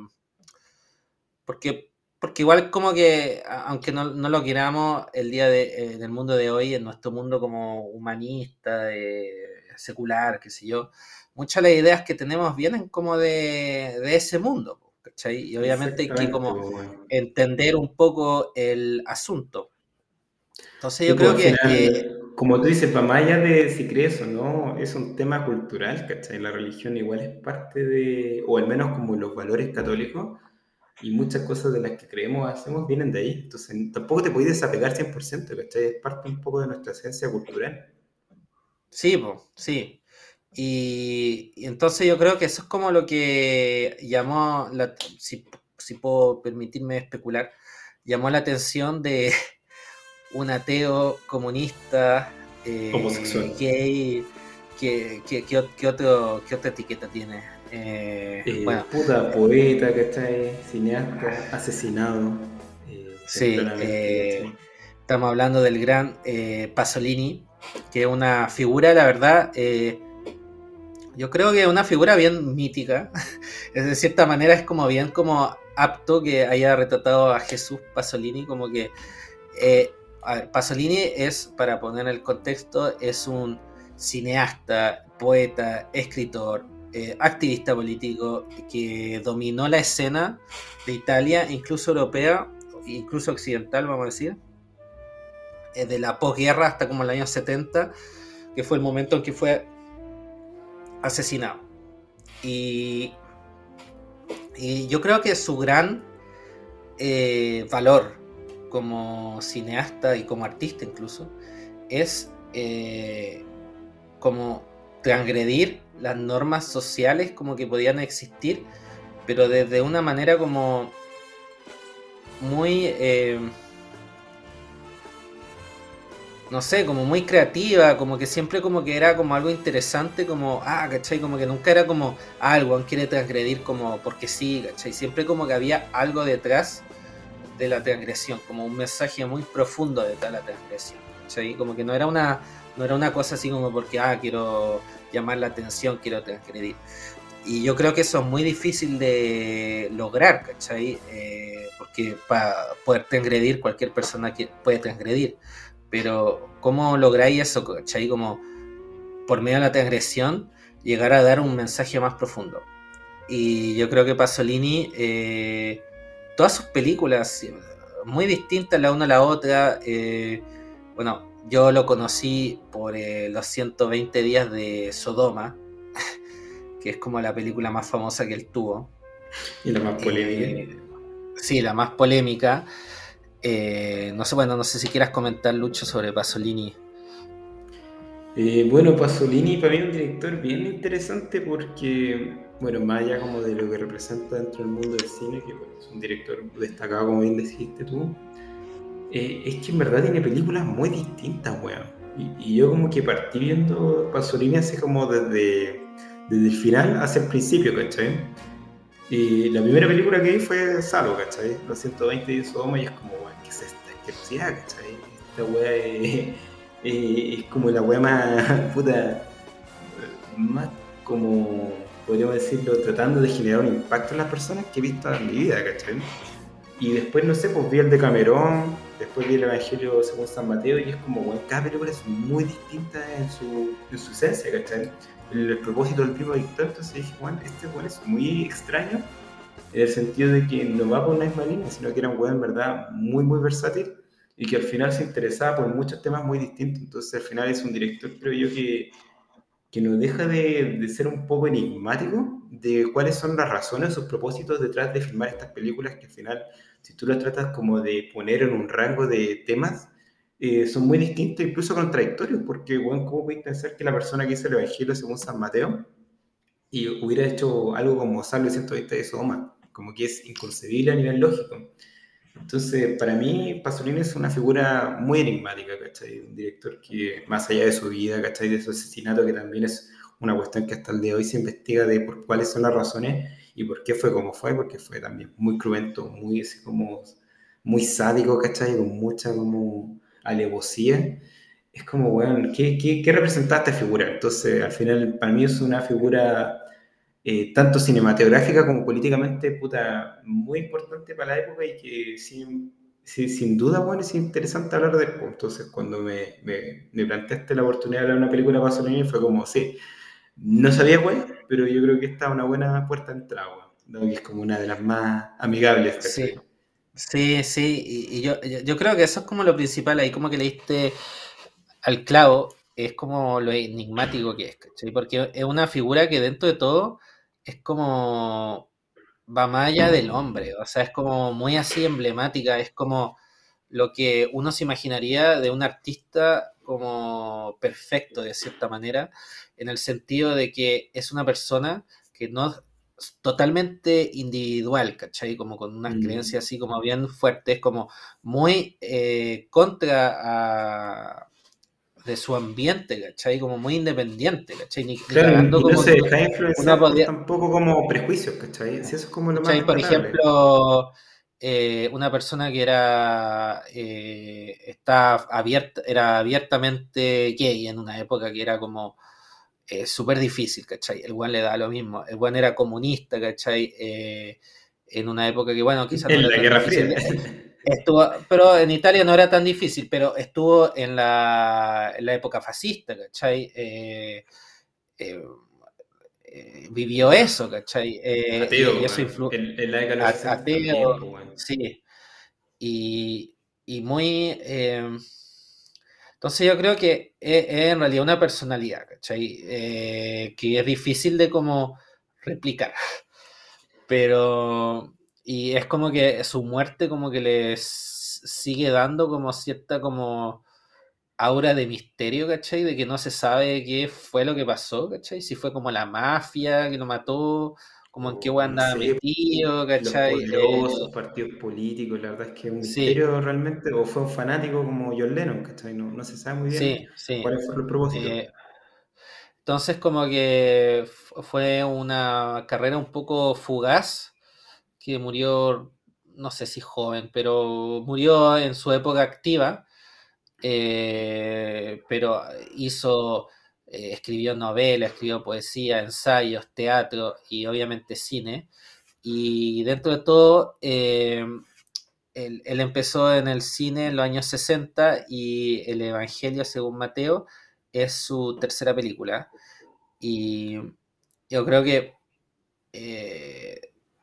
Porque, porque igual como que, aunque no lo queramos, en el mundo de hoy, en nuestro mundo como humanista, secular, qué sé yo, muchas de las ideas que tenemos vienen como de ese mundo, ¿cachai? Y obviamente hay que Exactamente, como pues, weón. entender un poco el asunto. Entonces Sí, yo pues creo al que final, como tú dices, para más allá de si crees o no, es un tema cultural, ¿cachai? La religión igual es parte de, o al menos como los valores católicos, y muchas cosas de las que creemos o hacemos vienen de ahí. Entonces, tampoco te puedes desapegar 100%, ¿cachai? Es parte un poco de nuestra esencia cultural. sí, po, sí. entonces yo creo que eso es como lo que llamó, si puedo permitirme especular, llamó la atención de un ateo comunista, Homosexual. gay, qué otra etiqueta tiene? Bueno, Puta poeta, ¿cachai? Cineasta, asesinado, sí, tempranamente, ¿cachai? estamos hablando del gran Pasolini, que es una figura, la verdad, yo creo que es una figura bien mítica. Es de cierta manera es como bien como apto que haya retratado a Jesús Pasolini, como que a ver, Pasolini es, para poner el contexto, es un cineasta, poeta, escritor, activista político que dominó la escena de Italia, incluso europea, incluso occidental, vamos a decir, de la posguerra hasta como el año 70, que fue el momento en que fue asesinado. Y, y yo creo que su gran valor como cineasta y como artista incluso es como transgredir las normas sociales como que podían existir, pero desde una manera como muy, no sé, como muy creativa, como que siempre como que era como algo interesante, como, ¿cachai? Como que nunca era como, el weón quiere transgredir como porque sí, ¿cachai? Siempre como que había algo detrás de la transgresión, como un mensaje muy profundo detrás de la transgresión, ¿cachai? Como que no era una cosa así como porque, quiero llamar la atención, quiero transgredir. Y yo creo que eso es muy difícil de lograr, ¿cachai? Porque para poder transgredir, cualquier persona puede transgredir, pero ¿cómo lográis eso, cachai? Como por medio de la transgresión, llegar a dar un mensaje más profundo. Y yo creo que Pasolini, todas sus películas, muy distintas la una a la otra, bueno, yo lo conocí por los 120 días de Sodoma, que es como la película más famosa que él tuvo. Y la más polémica. Sí, la más polémica. No sé, bueno, no sé si quieras comentar, Lucho, sobre Pasolini. Bueno, Pasolini para mí es un director bien interesante porque, bueno, más allá como de lo que representa dentro del mundo del cine, que bueno, es un director destacado, como bien dijiste tú, es que en verdad tiene películas muy distintas, weón. Y yo como que partí viendo Pasolini así como desde el final hacia el principio, ¿cachai? Y la primera película que vi fue Salo, ¿cachai? Los 120 de Sodoma y es como, weón, ¿qué es esta asquerosidad, ¿cachai? Esta weá es como la weá más, puta, más como, podríamos decirlo, tratando de generar un impacto en las personas que he visto en mi vida, ¿cachai? Y después, no sé, pues vi el de Camerón, después vi el Evangelio según San Mateo, y es como, bueno, cada película es muy distinta en su esencia, ¿cachai? El propósito del mismo dictado, entonces dije, bueno, este weón es muy extraño, en el sentido de que no va por una misma línea, sino que era un weón, en verdad, muy, muy versátil, y que al final se interesaba por muchos temas muy distintos, entonces al final es un director, creo yo, que no deja de ser un poco enigmático de cuáles son las razones, sus propósitos detrás de filmar estas películas que al final, si tú las tratas como de poner en un rango de temas, son muy distintos, incluso contradictorios, porque, bueno, ¿cómo puedes pensar que la persona que hizo el Evangelio según San Mateo y hubiera hecho algo como Salvo y 120 de Sodoma? Como que es inconcebible a nivel lógico. Entonces, para mí, Pasolini es una figura muy enigmática, ¿cachai? Un director que, más allá de su vida, ¿cachai? De su asesinato, que también es una cuestión que hasta el día de hoy se investiga de por cuáles son las razones y por qué fue como fue, porque fue también muy cruento, muy, así como, muy sádico, ¿cachai? Con mucha como alevosía. Es como, bueno, ¿qué representa esta figura? Entonces, al final, para mí es una figura tanto cinematográfica como políticamente, puta, muy importante para la época y que sin duda, bueno, es interesante hablar de él. Pues. Entonces, cuando me planteaste la oportunidad de hablar de una película para Pasolini, fue como, sí, no sabía cuál, pero yo creo que esta es una buena puerta de entrada, weón, dado que es como una de las más amigables, Sí, ¿cachai? sí, y yo creo que eso es como lo principal, ahí como que le diste al clavo, es como lo enigmático que es, ¿cachai? Porque es una figura que dentro de todo es como va más allá del hombre, o sea, es como muy así emblemática, es como lo que uno se imaginaría de un artista como perfecto de cierta manera, en el sentido de que es una persona que no es totalmente individual, ¿cachai? Como con unas Mm. creencias así como bien fuertes, como muy contra de su ambiente, ¿cachai? Como muy independiente, ¿cachai? Ni Claro, cagando y no como se que deja una influenciar por podía, tampoco como prejuicios, ¿cachai? Si eso es como lo más ¿cachai? Por rescatable. ejemplo, una persona que era abiertamente gay en una época que era como súper difícil, ¿cachai? El buen le da lo mismo. El buen era comunista, ¿cachai? En una época que, bueno, quizás no En era la tan Guerra difícil. Fría. Pero en Italia no era tan difícil, pero estuvo en la época fascista, ¿cachai? Eh, Vivió Puta, eso, ¿cachai? Y ateo, eso weón. influyó, En la década de los 60 también, ateo, pues, weón. sí, y, y muy... entonces yo creo que es en realidad una personalidad, ¿cachai? Que es difícil de como replicar, pero... Y es como que su muerte como que sigue dando como cierta como aura de misterio, ¿cachai? De que no se sabe qué fue lo que pasó, ¿cachai? Si fue como la mafia que lo mató, como en qué O hueá no andaba sé, metido, los ¿cachai? poderosos partidos políticos, la verdad es que es un Sí, misterio realmente, o fue un fanático como John Lennon, ¿cachai? No, no se sabe muy bien sí, sí. cuáles fueron los propósitos. Eh, entonces como que fue una carrera un poco fugaz, que murió, no sé si joven, pero murió en su época activa, pero escribió novelas, escribió poesía, ensayos, teatro y obviamente cine. Y dentro de todo, él empezó en el cine en los años 60 y El Evangelio según Mateo es su tercera película. Y yo creo que eh,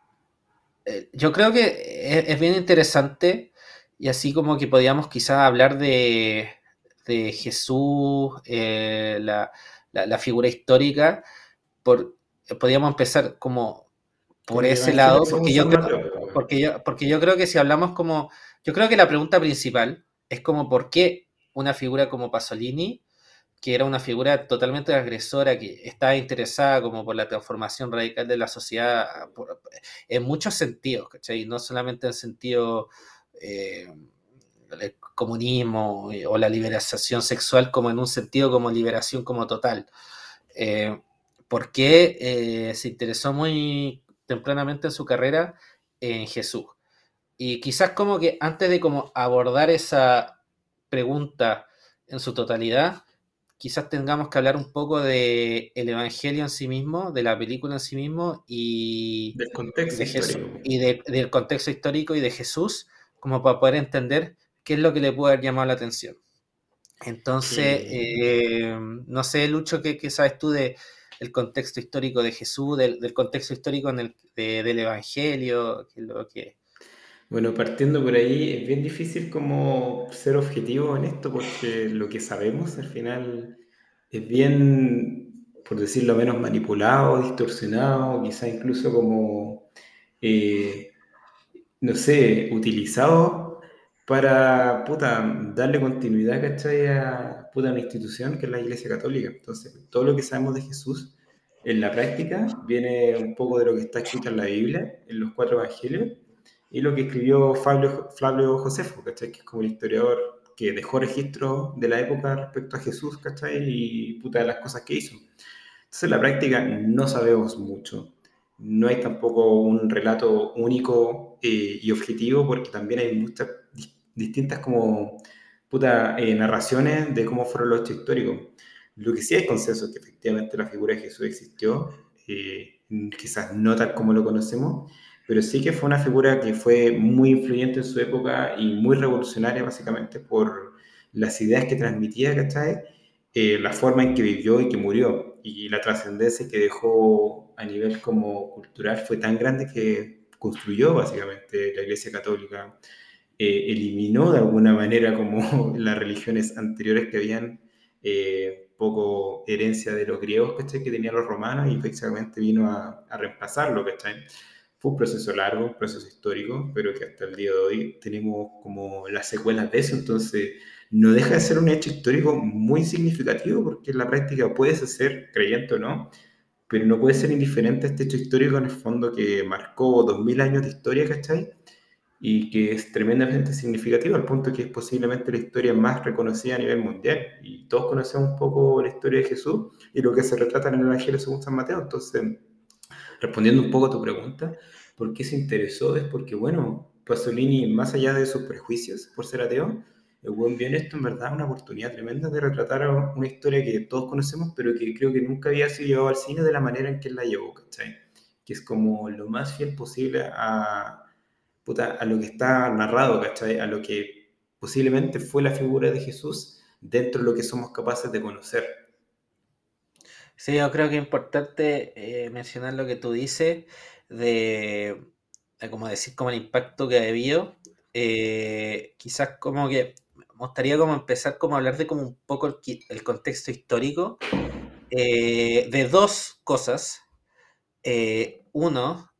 yo creo que es bien interesante y así como que podíamos quizás hablar de Jesús, la figura histórica, podríamos empezar como por El ese Evangelio lado, según San Mateo, pues, weón. porque yo creo que si hablamos como, yo creo que la pregunta principal es como por qué una figura como Pasolini, que era una figura totalmente agresora, que estaba interesada como por la transformación radical de la sociedad en muchos sentidos, ¿cachai? No solamente en sentido eh, el comunismo o la liberación sexual como en un sentido como liberación como total. Eh, porque se interesó muy tempranamente en su carrera en Jesús. Y quizás como que antes de como abordar esa pregunta en su totalidad, quizás tengamos que hablar un poco de el Evangelio en sí mismo, de la película en sí mismo Del y contexto de Jesús histórico, pues. y del contexto histórico y de Jesús, como para poder entender qué es lo que le puede haber llamado la atención. Entonces, Que, no sé, Lucho, ¿qué sabes tú del contexto histórico de Jesús, del contexto histórico del Evangelio? ¿Qué es lo que... bueno, partiendo por ahí, es bien difícil como ser objetivo en esto porque lo que sabemos al final es bien, por decirlo menos, manipulado, distorsionado, quizá incluso como eh, no sé, utilizado para, puta, darle continuidad, ¿cachai? A, puta, una institución que es la Iglesia Católica. Entonces, todo lo que sabemos de Jesús en la práctica viene un poco de lo que está escrito en la Biblia, en los cuatro evangelios, y lo que escribió Flavio Josefo, ¿cachai? Que es como el historiador que dejó registro de la época respecto a Jesús, ¿cachai? Y puta de las cosas que hizo. Entonces, en la práctica no sabemos mucho. No hay tampoco un relato único y objetivo porque también hay muchas distintas como puta, narraciones de cómo fueron los hechos históricos. Lo que sí hay consenso es que efectivamente la figura de Jesús existió, quizás no tal como lo conocemos, pero sí que fue una figura que fue muy influyente en su época y muy revolucionaria básicamente por las ideas que transmitía, ¿cachai? La forma en que vivió y que murió y la trascendencia que dejó a nivel como cultural fue tan grande que construyó básicamente la Iglesia Católica, eliminó de alguna manera como las religiones anteriores que habían poco herencia de los griegos, ¿cachai? Que tenían los romanos y básicamente vino a reemplazarlo, ¿cachai? Fue un proceso largo, un proceso histórico, pero que hasta el día de hoy tenemos como las secuelas de eso, entonces no deja de ser un hecho histórico muy significativo porque en la práctica puedes ser creyente o no, pero no puedes ser indiferente a este hecho histórico en el fondo que marcó 2000 años de historia, ¿cachai? Y que es tremendamente significativo al punto que es posiblemente la historia más reconocida a nivel mundial. Y todos conocemos un poco la historia de Jesús y lo que se retrata en el Evangelio según San Mateo. Entonces, respondiendo un poco a tu pregunta, ¿por qué se interesó? Es porque, bueno, Pasolini, más allá de sus prejuicios por ser ateo, el buen vio en esto en verdad una oportunidad tremenda de retratar una historia que todos conocemos, pero que creo que nunca había sido llevado al cine de la manera en que él la llevó, ¿cachai? Que es como lo más fiel posible a lo que está narrado, ¿cachai? A lo que posiblemente fue la figura de Jesús dentro de lo que somos capaces de conocer. Sí, yo creo que es importante mencionar lo que tú dices de, como decir, como el impacto que ha habido. Quizás como que me gustaría como empezar como a hablar de como un poco el contexto histórico de dos cosas. Uno,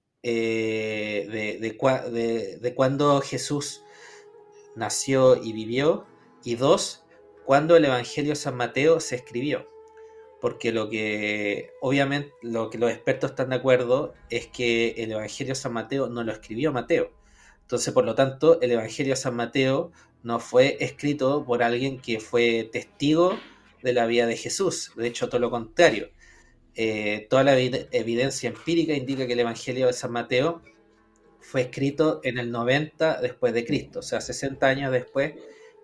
de cuándo Jesús nació y vivió, y dos, cuándo el Evangelio de San Mateo se escribió. Porque lo que obviamente lo que los expertos están de acuerdo es que el Evangelio de San Mateo no lo escribió Mateo. Entonces, por lo tanto, el Evangelio de San Mateo no fue escrito por alguien que fue testigo de la vida de Jesús. De hecho, todo lo contrario. Toda la evidencia empírica indica que el Evangelio de San Mateo fue escrito en el 90 después de Cristo, o sea, 60 años después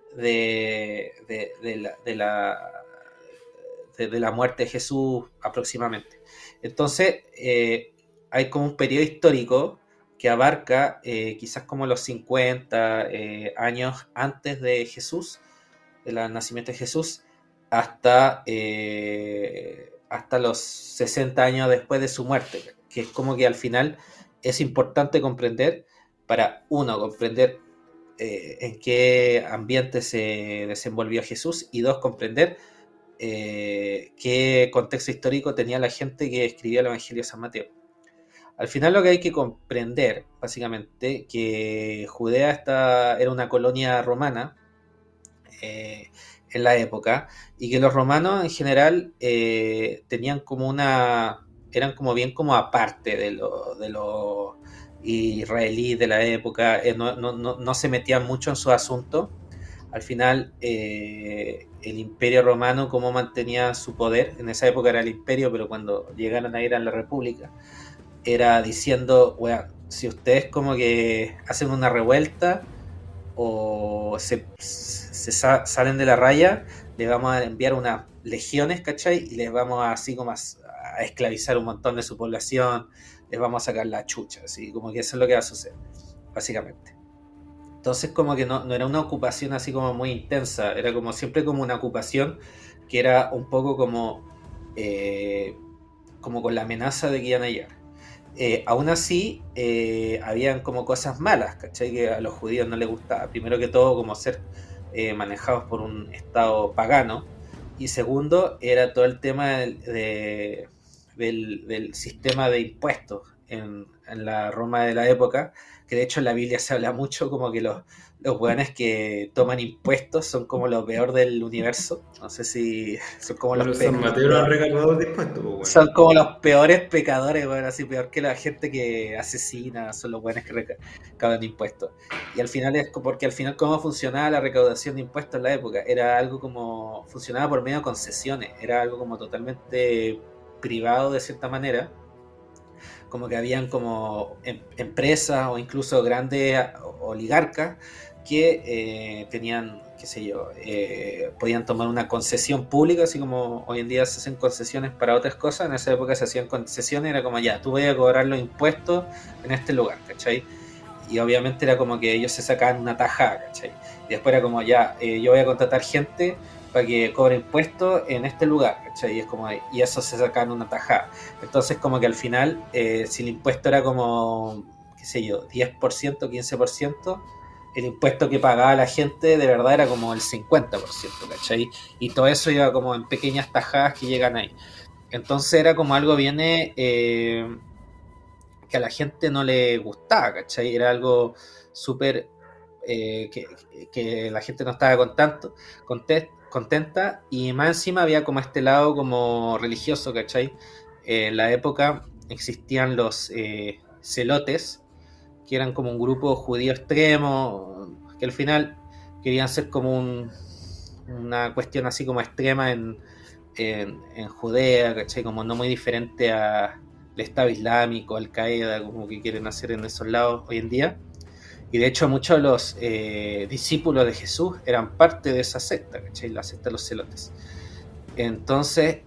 de la muerte de Jesús aproximadamente. Entonces, hay como un periodo histórico que abarca quizás como los 50 años antes de Jesús, del nacimiento de Jesús, hasta los 60 años después de su muerte, que es como que al final es importante comprender para, uno, comprender en qué ambiente se desenvolvió Jesús y dos, comprender qué contexto histórico tenía la gente que escribía el Evangelio de San Mateo. Al final lo que hay que comprender, básicamente, que era una colonia romana eh, en la época y que los romanos en general tenían como eran como bien como aparte de lo israelíes de la época, no se metían mucho en sus asuntos. Al final, el imperio romano, cómo mantenía su poder, en esa época era el imperio, pero cuando llegaron a ir a la república, era diciendo, bueno, si ustedes como que hacen una revuelta o salen de la raya, les vamos a enviar unas legiones, ¿cachai? Y les vamos a, así como a esclavizar un montón de su población, les vamos a sacar la chucha, así como que eso es lo que va a suceder, básicamente. Entonces como que no era una ocupación así como muy intensa, era como siempre como una ocupación que era un poco eh, como con la amenaza de que iban a llegar. Aún así, habían como cosas malas, ¿cachai? Que a los judíos no les gustaba. Primero que todo, como ser manejados por un estado pagano. Y segundo, era todo el tema del sistema de impuestos en la Roma de la época, que de hecho en la Biblia se habla mucho como que los hueones que toman impuestos son como lo peor del universo. No sé si son como Bueno, San los Mateo lo han peores, regalado dispuesto, pues bueno. son como los peores pecadores, bueno, así peor que la gente que asesina, son los buenos que recaudan impuestos. Y al final porque al final cómo funcionaba la recaudación de impuestos en la época, era algo como, funcionaba por medio de concesiones, era algo como totalmente privado de cierta manera, como que habían como empresas o incluso grandes oligarcas que tenían, qué sé yo, podían tomar una concesión pública, así como hoy en día se hacen concesiones para otras cosas, en esa época se hacían concesiones, era como ya, tú vas a cobrar los impuestos en este lugar, ¿cachai? Y obviamente era como que ellos se sacaban una tajada, ¿cachai? Y después era como ya, yo voy a contratar gente para que cobre impuestos en este lugar, ¿cachai? Y es como, y eso se sacan una tajada. Entonces como que al final, si el impuesto era como, qué sé yo, 10%, 15%, el impuesto que pagaba la gente de verdad era como el 50%, ¿cachai? Y todo eso iba como en pequeñas tajadas que llegan ahí. Entonces era como algo bien que a la gente no le gustaba, ¿cachai? Era algo súper que la gente no estaba contenta, y más encima había como este lado como religioso, ¿cachai? En la época existían los celotes, que eran como un grupo judío extremo, que al final querían ser como una cuestión así como extrema en Judea, ¿cachai? Como no muy diferente al Estado Islámico, Al Qaeda, como que quieren hacer en esos lados hoy en día. Y de hecho muchos de los discípulos de Jesús eran parte de esa secta, ¿cachai? La secta de los celotes. Entonces,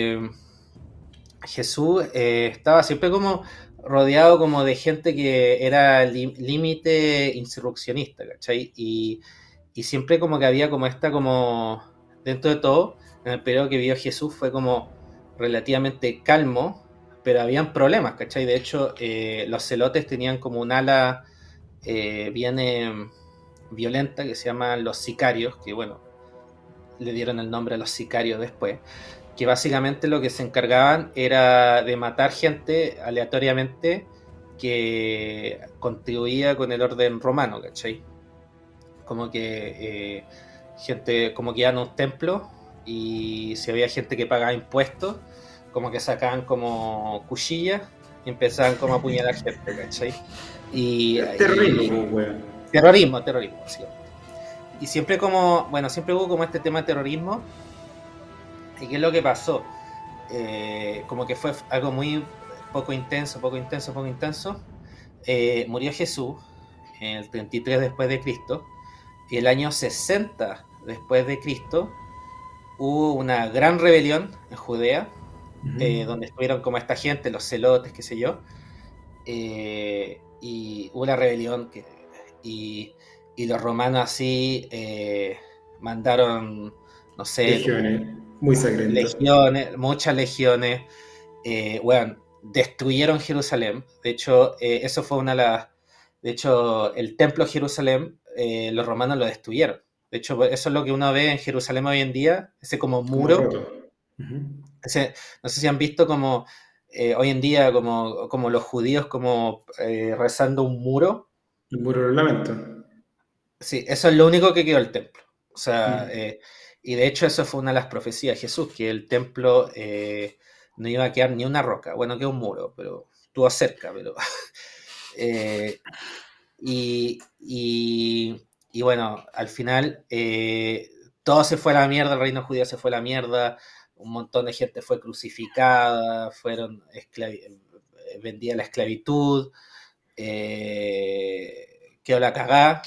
Jesús estaba siempre como rodeado como de gente que era límite insurreccionista, ¿cachai? Y siempre como que había como esta como, dentro de todo, en el periodo que vivió Jesús fue como relativamente calmo, pero habían problemas, ¿cachai? De hecho, los celotes tenían como un ala bien violenta que se llaman los sicarios, que bueno, le dieron el nombre a los sicarios después, que básicamente lo que se encargaban era de matar gente aleatoriamente que contribuía con el orden romano, ¿cachai? Como que gente, como que iban a un templo y si había gente que pagaba impuestos, como que sacaban como cuchillas y empezaban como a apuñalar gente, ¿cachai? Terrorismo, Y pues, weón. terrorismo, básicamente. Y siempre como, bueno, siempre hubo como este tema de terrorismo. ¿Y qué es lo que pasó? Como que fue algo muy poco intenso, poco intenso, poco intenso. Murió Jesús en el 33 después de Cristo, y el año 60 después de Cristo hubo una gran rebelión en Judea, Ujú. donde estuvieron como esta gente, los celotes, qué sé yo, y hubo una rebelión y, y los romanos así mandaron, no sé, como Legiones, muy sangrientos. legiones, muchas legiones, bueno, destruyeron Jerusalén. De hecho, eso fue una de las... De hecho, el templo de Jerusalén, los romanos lo destruyeron. De hecho, eso es lo que uno ve en Jerusalén hoy en día, ese como Como muro. roto. Ujú. No sé si han visto como hoy en día como los judíos como rezando un muro. El muro del lamento. Sí, eso es lo único que quedó del templo. O sea, Mm. y de hecho eso fue una de las profecías de Jesús, que el templo no iba a quedar ni una roca. Bueno, quedó un muro, pero estuvo cerca, pero... eh, y bueno, al final todo se fue a la mierda, el reino judío se fue a la mierda, un montón de gente fue crucificada, vendía la esclavitud, quedó la cagada,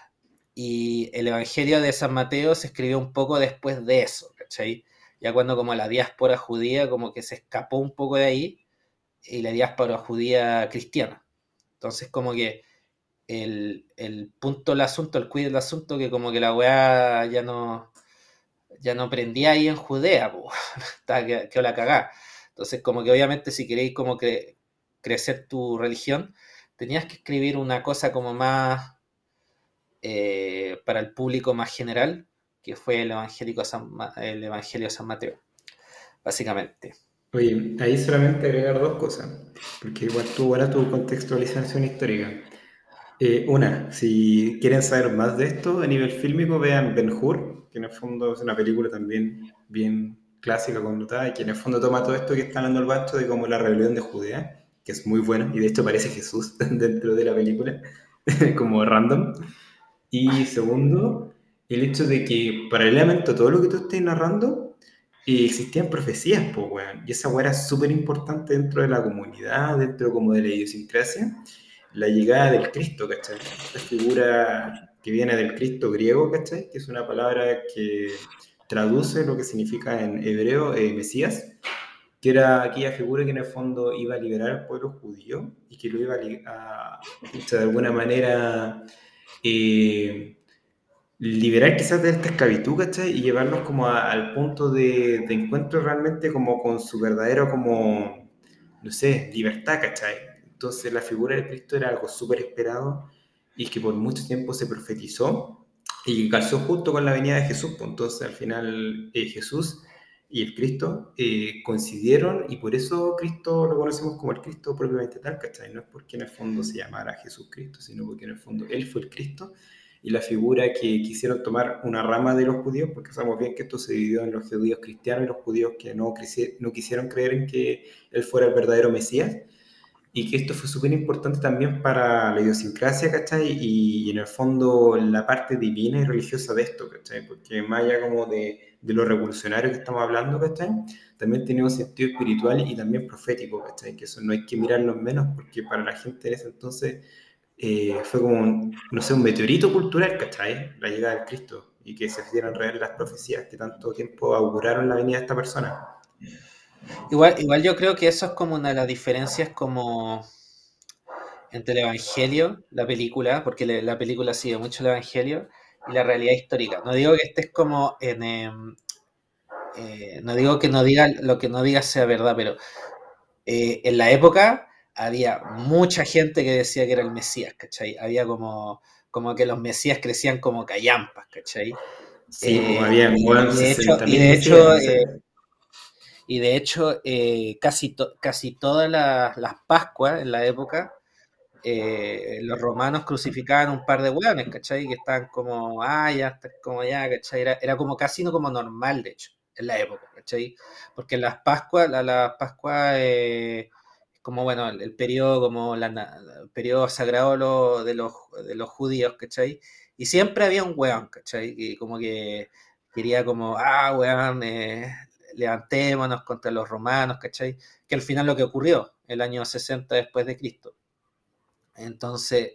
y el Evangelio de San Mateo se escribió un poco después de eso, ¿cachai? Ya cuando como la diáspora judía como que se escapó un poco de ahí, y la diáspora judía cristiana. Entonces como que el punto del asunto, el quid del asunto, que como que la weá ya no prendía ahí en Judea, po. Quedó la cagá. Entonces como que obviamente si queréis como que crecer tu religión, tenías que escribir una cosa como más para el público más general, que fue el Evangelio de San Mateo, básicamente. Oye, ahí solamente agregar dos cosas, porque igual tú ahora tu contextualización histórica. Una, si quieren saber más de esto a nivel fílmico, vean Ben-Hur, que en el fondo es una película también bien clásica, connotada, y que en el fondo toma todo esto que está hablando el Basto de como la rebelión de Judea, que es muy buena, y de hecho aparece Jesús dentro de la película, como random. Y segundo, el hecho de que paralelamente a todo lo que tú estés narrando, existían profecías, pues, weón. Y esa weá era súper importante dentro de la comunidad, dentro como de la idiosincrasia, la llegada del Cristo, ¿cachai? Esta figura que viene del Cristo griego, ¿cachai? Que es una palabra que traduce lo que significa en hebreo Mesías, que era aquella figura que en el fondo iba a liberar al pueblo judío y que lo iba pucha, de alguna manera eh, liberar quizás de esta esclavitud, ¿cachai? Y llevarlos como al punto de encuentro realmente como con su verdadero como, no sé, libertad, ¿cachai? Entonces la figura de Cristo era algo súper esperado y que por mucho tiempo se profetizó y calzó justo con la venida de Jesús, pues entonces al final Jesús y el Cristo coincidieron y por eso Cristo lo conocemos como el Cristo propiamente tal, ¿cachai? No es porque en el fondo se llamara Jesús Cristo, sino porque en el fondo Él fue el Cristo y la figura que quisieron tomar una rama de los judíos, porque sabemos bien que esto se dividió en los judíos cristianos y los judíos que no quisieron creer en que él fuera el verdadero Mesías, y que esto fue súper importante también para la idiosincrasia, ¿cachai? Y en el fondo la parte divina y religiosa de esto, ¿cachai? Porque más allá como de lo revolucionario que estamos hablando, ¿cachai? También tiene un sentido espiritual y también profético, ¿cachai? Que eso no hay que mirarlo menos, porque para la gente en ese entonces fue como, no sé, un meteorito cultural, ¿cachai? La llegada del Cristo y que se hicieran reales las profecías que tanto tiempo auguraron la venida de esta persona. Igual yo creo que eso es como una de las diferencias como entre el Evangelio, la película, porque la película sigue mucho el Evangelio, y la realidad histórica. No digo que estés como en... no digo que no diga lo que no digas sea verdad, pero en la época había mucha gente que decía que era el Mesías, ¿cachai? Había como que los Mesías crecían como callampas, ¿cachai? Sí, pues Eh, había, y, bueno, y de hecho, 60.000 Mesías, no sé. casi todas las Pascuas en la época, los romanos crucificaban un par de hueones, ¿cachai? Que estaban como, ya, está como ya, ¿cachai? Era como casi no como normal, de hecho, en la época, ¿cachai? Porque en las Pascuas, la Pascua, como bueno, el periodo, como el periodo sagrado de los judíos, ¿cachai? Y siempre había un hueón, ¿cachai? Y como que quería como, weón, levantémonos contra los romanos, ¿cachai? Que al final lo que ocurrió, el año 60 después de Cristo. Entonces,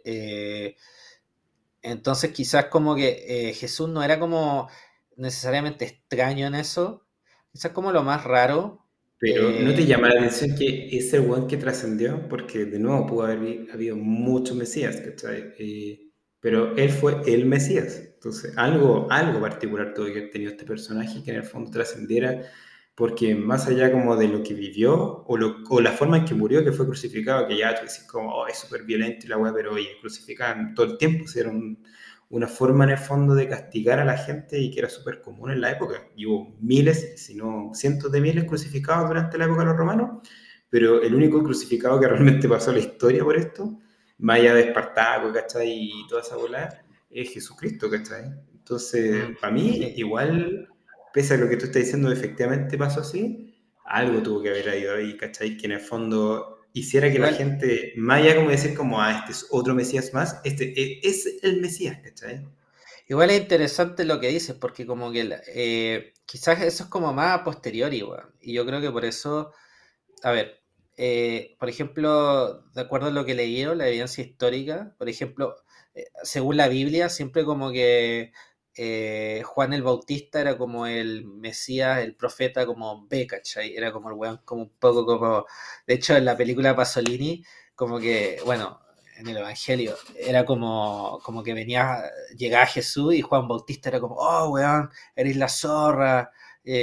entonces quizás como que Jesús no era como necesariamente extraño en eso, quizás como lo más raro. Pero ¿no te llama la atención que ese weón que trascendió? Porque de nuevo pudo haber habido muchos Mesías, ¿cachai? Pero él fue el Mesías. Entonces, algo particular tuvo que haber tenido este personaje que en el fondo trascendiera, porque más allá como de lo que vivió o la forma en que murió, que fue crucificado, que ya tú decís como, es súper violento y la weá, pero oye, crucificaban todo el tiempo, si era una forma en el fondo de castigar a la gente y que era súper común en la época. Y hubo miles, si no cientos de miles crucificados durante la época de los romanos, pero el único crucificado que realmente pasó a la historia por esto, más allá de Espartaco, ¿cachai? Y toda esa bola, es Jesucristo, ¿cachai? Entonces, para mí, Sí, igual, pese a lo que tú estás diciendo, efectivamente pasó así, algo tuvo que haber ido ahí, ¿cachai? Que en el fondo hiciera que la igual, gente, más allá como decir como, este es otro Mesías más, este es el Mesías, ¿cachai? igual es interesante lo que dices, porque como que quizás eso es como más a posteriori, weón. Y yo creo que por eso, a ver, por ejemplo, de acuerdo a lo que he leído, la evidencia histórica, por ejemplo, según la Biblia, siempre como que Juan el Bautista era como el Mesías, el profeta como B, ¿cachai? Era como el weón, como un poco como, de hecho en la película Pasolini, como que, bueno, en el Evangelio, era como que llegaba Jesús y Juan Bautista era como, oh, weón, eres la zorra,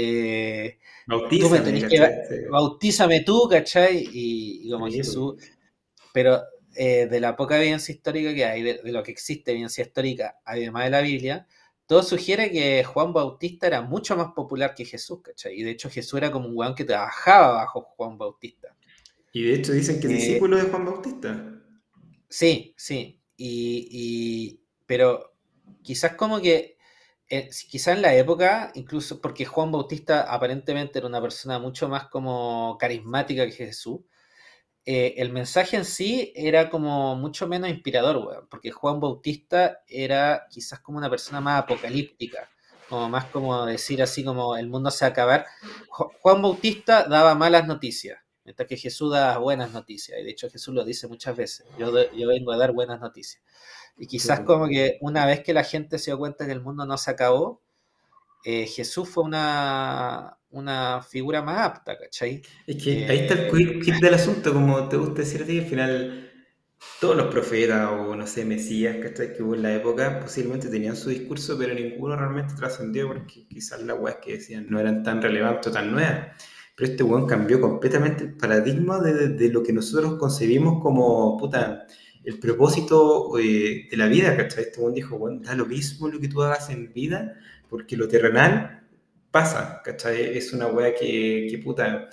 tú me Bautízame, tenés que, ¿cachai? Sí, bautízame tú, ¿cachai? Y como sí, pues. Jesús, pero de la poca evidencia histórica que hay, de lo que existe evidencia histórica, además de la Biblia, todo sugiere que Juan Bautista era mucho más popular que Jesús, ¿cachai? Y de hecho Jesús era como un weón que trabajaba bajo Juan Bautista. Y de hecho dicen que es Eh, discípulo de Juan Bautista. sí, sí, pero quizás como que, quizás en la época, incluso porque Juan Bautista aparentemente era una persona mucho más como carismática que Jesús, el mensaje en sí era como mucho menos inspirador, weón, porque Juan Bautista era quizás como una persona más apocalíptica, como más como decir así como el mundo se va a acabar. Juan Bautista daba malas noticias, mientras que Jesús daba buenas noticias, y de hecho Jesús lo dice muchas veces, yo vengo a dar buenas noticias. Y Sí, quizás pues. como que una vez que la gente se dio cuenta que el mundo no se acabó, Jesús fue una figura más apta, ¿cachai? Es que ahí está el Eh, kit del asunto, como te gusta decir a ti, al final todos los profetas o no sé, Mesías, ¿cachai? Que hubo en la época posiblemente tenían su discurso, pero ninguno realmente trascendió porque quizás las weas que decían no eran tan relevantes o tan nuevas. Pero este weón cambió completamente el paradigma de lo que nosotros concebimos como, puta, el propósito de la vida, ¿cachai? Este weón dijo, bueno, da lo mismo lo que tú hagas en vida, porque lo terrenal pasa, ¿cachai? Es una wea que puta,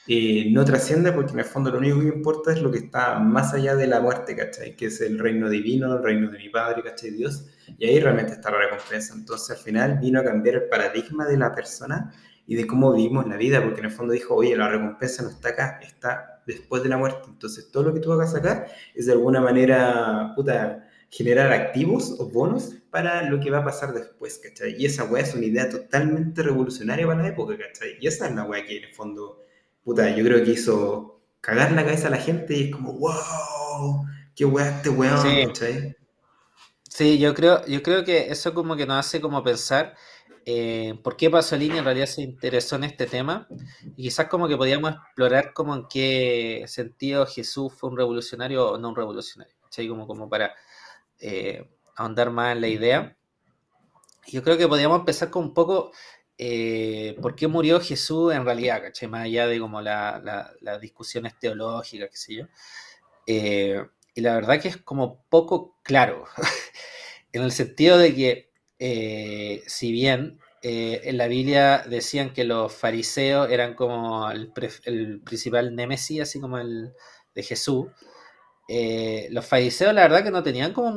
no trasciende porque en el fondo lo único que importa es lo que está más allá de la muerte, ¿cachai? Que es el reino divino, el reino de mi Padre, ¿cachai? Dios. Y ahí realmente está la recompensa. Entonces al final vino a cambiar el paradigma de la persona y de cómo vivimos la vida, porque en el fondo dijo, oye, la recompensa no está acá, está después de la muerte. Entonces todo lo que tú hagas acá es de alguna manera, puta, generar activos o bonos para lo que va a pasar después, ¿cachai? Y esa weá es una idea totalmente revolucionaria para la época, ¿cachai? Y esa es la weá que en el fondo, puta, yo creo que hizo cagar la cabeza a la gente y es como, wow, qué weá este weón, Sí, ¿cachai? sí, yo creo que eso como que nos hace como pensar por qué Pasolini en realidad se interesó en este tema y quizás como que podíamos explorar como en qué sentido Jesús fue un revolucionario o no un revolucionario, ¿cachai? Como para ahondar más en la idea. Yo creo que podríamos empezar con un poco por qué murió Jesús en realidad, ¿cachai? Más allá de como las discusiones teológicas, qué sé yo. Y la verdad que es como poco claro, en el sentido de que si bien en la Biblia decían que los fariseos eran como el principal némesis, así como el de Jesús, los fariseos la verdad que no tenían como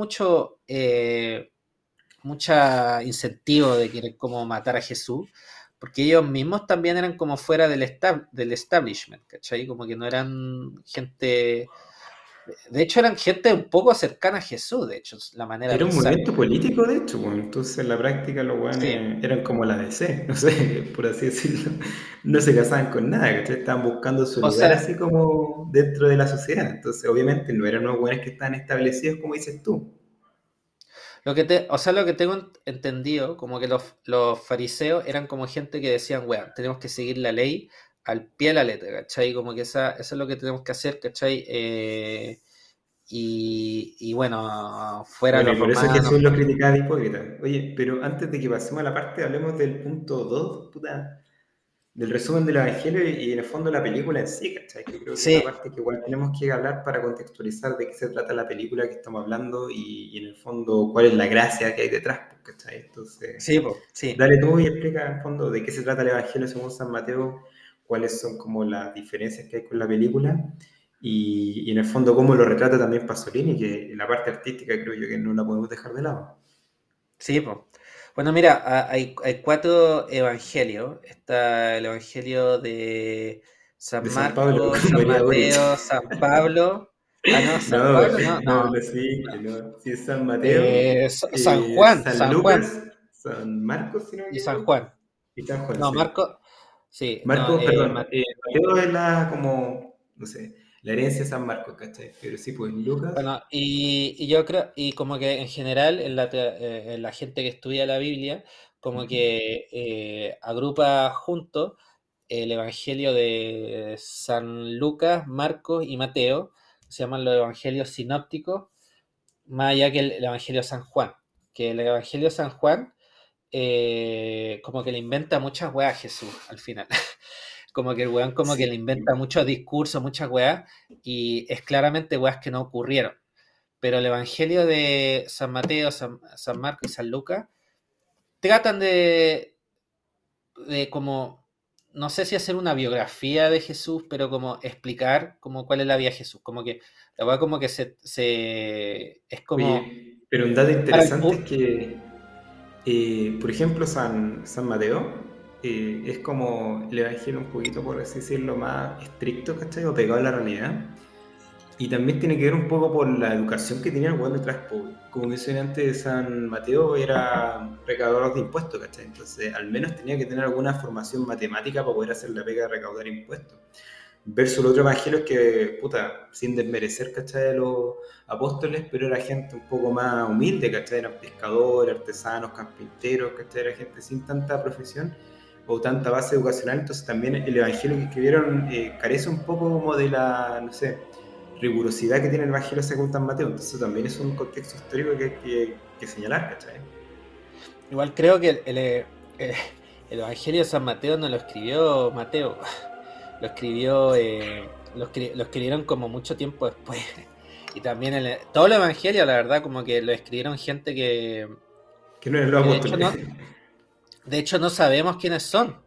mucha incentivo de querer como matar a Jesús, porque ellos mismos también eran como fuera del establishment, ¿cachai? Como que no eran gente, de hecho eran gente un poco cercana a Jesús, de hecho, la manera de Era un pensar. movimiento político, de hecho, bueno, entonces en la práctica los Sí, weones eran como la DC, no sé, por así decirlo. No se casaban con nada, ¿cachai? Estaban buscando su o lugar sea, así como dentro de la sociedad. Entonces, obviamente, no eran unos weones que estaban establecidos como dices tú. lo que tengo entendido, como que los fariseos eran como gente que decían, weón, tenemos que seguir la ley al pie de la letra, ¿cachai? Como que eso es lo que tenemos que hacer, ¿cachai? Y bueno, fuera Bueno, y los por eso romanos. Jesús los criticaba de hipócrita. Oye, pero antes de que pasemos a la parte, hablemos del punto 2 puta, del resumen del Evangelio y en el fondo la película en sí, ¿cachai? Que creo que es una Sí, parte que igual tenemos que hablar para contextualizar de qué se trata la película que estamos hablando y en el fondo cuál es la gracia que hay detrás, pues, ¿cachai? Entonces, sí, po, sí. dale tú y explica en el fondo de qué se trata el Evangelio según San Mateo, cuáles son como las diferencias que hay con la película y en el fondo cómo lo retrata también Pasolini, que en la parte artística creo yo que no la podemos dejar de lado. Sí, po. Bueno, mira, hay cuatro evangelios. Está el evangelio de San De San Pablo Marcos, con San María Boric. Mateo, San Pablo. Ah, no, San No, Pablo, no, no no. lo existe, no. Si es San Mateo, San San Juan Lucas, San Marcos, si no me y San equivoco, Juan. y San Juan, No, sí. Marcos, sí, no, Marcos, perdón, Mateo es la como, no sé, la herencia de San Marcos, ¿cachai? Pero sí, pues Lucas. bueno, y yo creo, y como que en general en la gente que estudia la Biblia, como Ujú. que agrupa junto el Evangelio de San Lucas, Marcos y Mateo, se llaman los Evangelios sinópticos, más allá que el Evangelio de San Juan, que el Evangelio de San Juan como que le inventa muchas weas a Jesús al final. Como que el weón como que Sí, le inventa muchos discursos, muchas weas, y es claramente weas que no ocurrieron. Pero el Evangelio de San Mateo, San Marcos y San Lucas tratan de como, no sé si hacer una biografía de Jesús, pero como explicar como cuál es la vida de Jesús. Como que la verdad como que es como oye, pero un dato para el interesante es que, por ejemplo, San Mateo es como el evangelio un poquito, por así decirlo, más estricto, ¿cachai? O pegado a la realidad. Y también tiene que ver un poco por la educación que tenía el weón detrás, po. Como mencioné antes, San Mateo era recaudador de impuestos, ¿cachai? Entonces, al menos tenía que tener alguna formación matemática para poder hacer la pega de recaudar impuestos. Versus los otros evangelios que, puta, sin desmerecer, ¿cachai? De los apóstoles, pero era gente un poco más humilde, ¿cachai? Eran pescadores, artesanos, carpinteros, ¿cachai? Era gente sin tanta profesión o tanta base educacional. Entonces, también el evangelio que escribieron carece un poco como de la, no sé, rigurosidad que tiene el Evangelio según San Mateo. Entonces también es un contexto histórico que hay que señalar, ¿cachai? igual creo que el Evangelio de San Mateo no lo escribió Mateo, lo escribió, lo escribieron como mucho tiempo después. Y también todo el Evangelio, la verdad, como que lo escribieron gente Que no eran los que apóstoles. de hecho no sabemos quiénes son.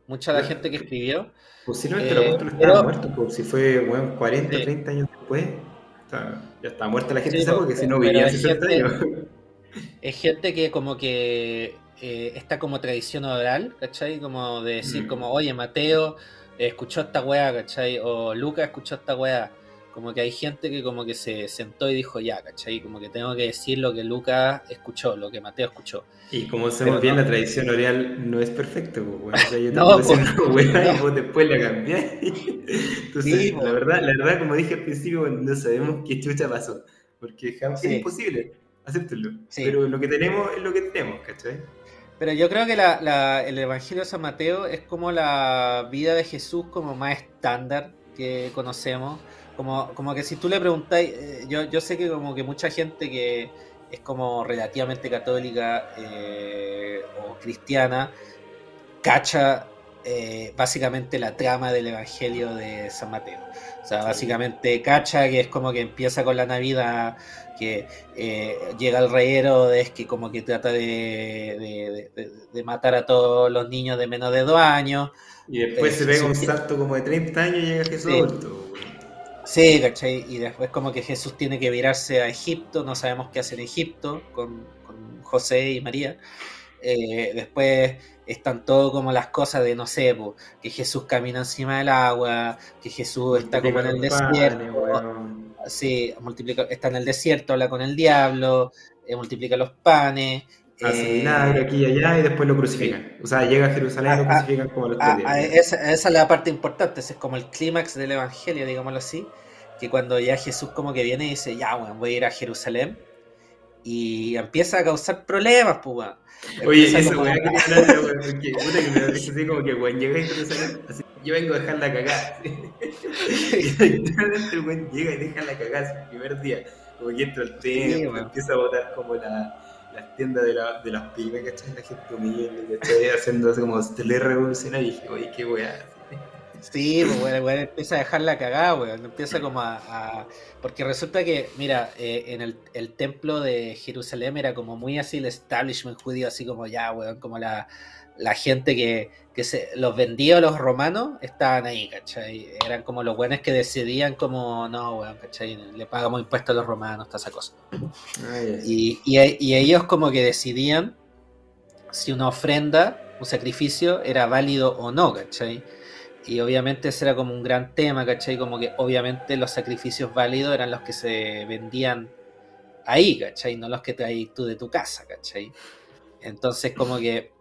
mucha la gente que escribió. Posiblemente el apóstol estaba Pero, muerto, pues, si fue, weón, 40, sí, 30 años después, ya estaba muerta la gente sí, esa porque si no pero vivían 60 años. es gente que como que está como tradición oral, ¿cachai? Como de decir como, Mm. oye, Mateo escuchó esta weá, ¿cachai? O Lucas escuchó esta weá. Como que hay gente que como que se sentó y dijo, ya, ¿cachai? Como que tengo que decir lo que Lucas escuchó, lo que Mateo escuchó. Y como Pero sabemos bien, no, la tradición oral no es perfecta, pues, weón. O sea, yo te puedo no, decir pues, una weá no, y vos después la cambiás. sí, Entonces, pues, la verdad, como dije al principio, no sabemos qué chucha pasó. Porque es sí, imposible, acéptenlo. sí. Pero lo que tenemos es lo que tenemos, ¿cachai? Pero yo creo que el Evangelio de San Mateo es como la vida de Jesús como más estándar que conocemos. Como que si tú le preguntáis, yo sé que como que mucha gente que es como relativamente católica o cristiana, cacha básicamente la trama del Evangelio de San Mateo. O sea, Sí. básicamente cacha que es como que empieza con la Navidad, que llega el rey Herodes, que como que trata de matar a todos los niños de menos de 2 años. Y después se pega Jesús, un salto como de 30 años y llega Jesús sí, adulto, weón. sí, ¿cachai? Y después como que Jesús tiene que virarse a Egipto, no sabemos qué hacer en Egipto con José y María. Después están todo como las cosas de, no sé, po, que Jesús camina encima del agua, que Jesús está como Multiplica en el los panes, desierto, weón. sí, multiplica, está en el desierto, habla con el diablo, multiplica los panes, Hace milagro aquí y allá y después lo sí. crucifican. O sea, llega a Jerusalén y lo crucifican como a los 3 días, ya. Esa es la parte importante, ese es como el clímax del Evangelio, digámoslo así, que cuando ya Jesús como que viene y dice, ya, bueno, voy a ir a Jerusalén, y empieza a causar problemas, pues, weón. Oye, Empieza esa como a... weá quería hablarla, weón, porque puta que me da risa así como que weón llega a Jerusalén, así, yo vengo a dejar la cagada. Y literalmente el weón llega y deja la cagada así, el primer día. Como que entra al Sí, templo, weón. empieza a botar como las tiendas de las pymes, ¿cachai? La gente humilde, ¿cachai? Haciendo así como tele revolucionario. Y dije, oye, qué weá. Sí, pues bueno, el weón empieza a dejar la cagada, weón. Empieza como porque resulta que, mira, en el templo de Jerusalén era como muy así el establishment judío, así como ya, weón, como la gente los vendía a los romanos, estaban ahí, ¿cachai? Eran como los buenos que decidían como, no, weón, ¿cachai? Le pagamos impuestos a los romanos, toda esa cosa. Ah, ya. Y ellos como que decidían si una ofrenda, un sacrificio, era válido o no, ¿cachai? Y obviamente ese era como un gran tema, ¿cachai? Como que obviamente los sacrificios válidos eran los que se vendían ahí, ¿cachai? No los que traes tú de tu casa, ¿cachai? Entonces como que...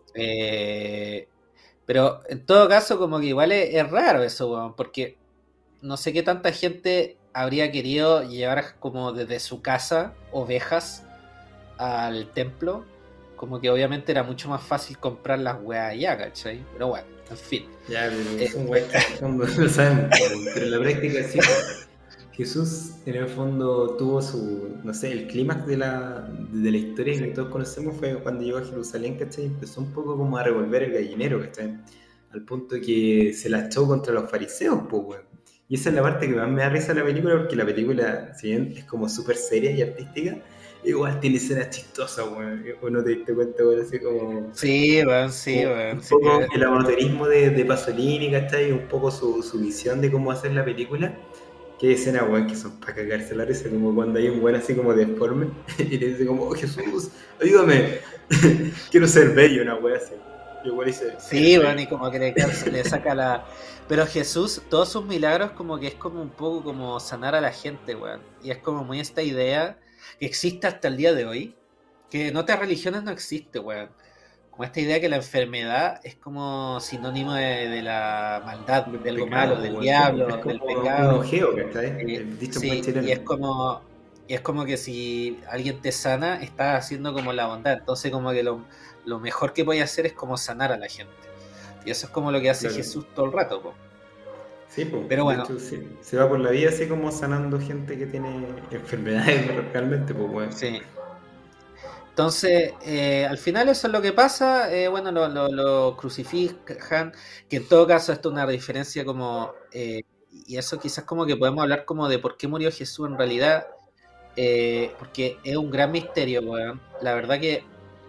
pero en todo caso como que igual es raro eso, weón, porque no sé qué tanta gente habría querido llevar como desde su casa ovejas al templo, como que obviamente era mucho más fácil comprar las weas allá, ¿cachai? Pero bueno, en fin. Ya, pero Eh, son weas que en el fondo no sabemos, po, weón, pero en la práctica sí, po. Jesús en el fondo tuvo su, no sé, el clímax de la historia que sí, todos conocemos fue cuando llegó a Jerusalén, ¿cachai? Empezó un poco como a revolver el gallinero, ¿cachai? Al punto que se la echó contra los fariseos, pues, weón. Y esa es la parte que más me da risa de la película, porque la película, si bien es como súper seria y artística, igual tiene escenas chistosas, weón. O no te diste cuenta, weón, así sí, como weón, un sí, poco el amateurismo de Pasolini, ¿cachai? Un poco su visión de cómo hacer la película. Qué escena, weón, que son para cagarse la risa, como cuando hay un weón así como deforme y le dice como, oh Jesús, ayúdame, quiero ser bello, una weón así. Y el weón dice, eres sí, weón, bello. y como que le saca la... Pero Jesús, todos sus milagros como que es como un poco como sanar a la gente, weón. Y es como muy esta idea que existe hasta el día de hoy, que en otras religiones no existe, weón. Como esta idea que la enfermedad es como sinónimo de la maldad, Del de algo pecado, malo, pues del weón, sí, pues. Es diablo, del como un pecado. ojeo, ¿cachai? El dicho en buen Sí, chileno. y es como que si alguien te sana, estás haciendo como la bondad. Entonces como que lo mejor que puedes hacer es como sanar a la gente. Y eso es como lo que hace Claro. Jesús todo el rato, po. Sí, pues, Pero de bueno, hecho, sí. Se va por la vida así como sanando gente que tiene enfermedades realmente, pues, weón. sí. Entonces, al final eso es lo que pasa, bueno, lo crucifican, que en todo caso esto es una diferencia como, y eso quizás como que podemos hablar como de por qué murió Jesús en realidad, porque es un gran misterio, weón. La verdad que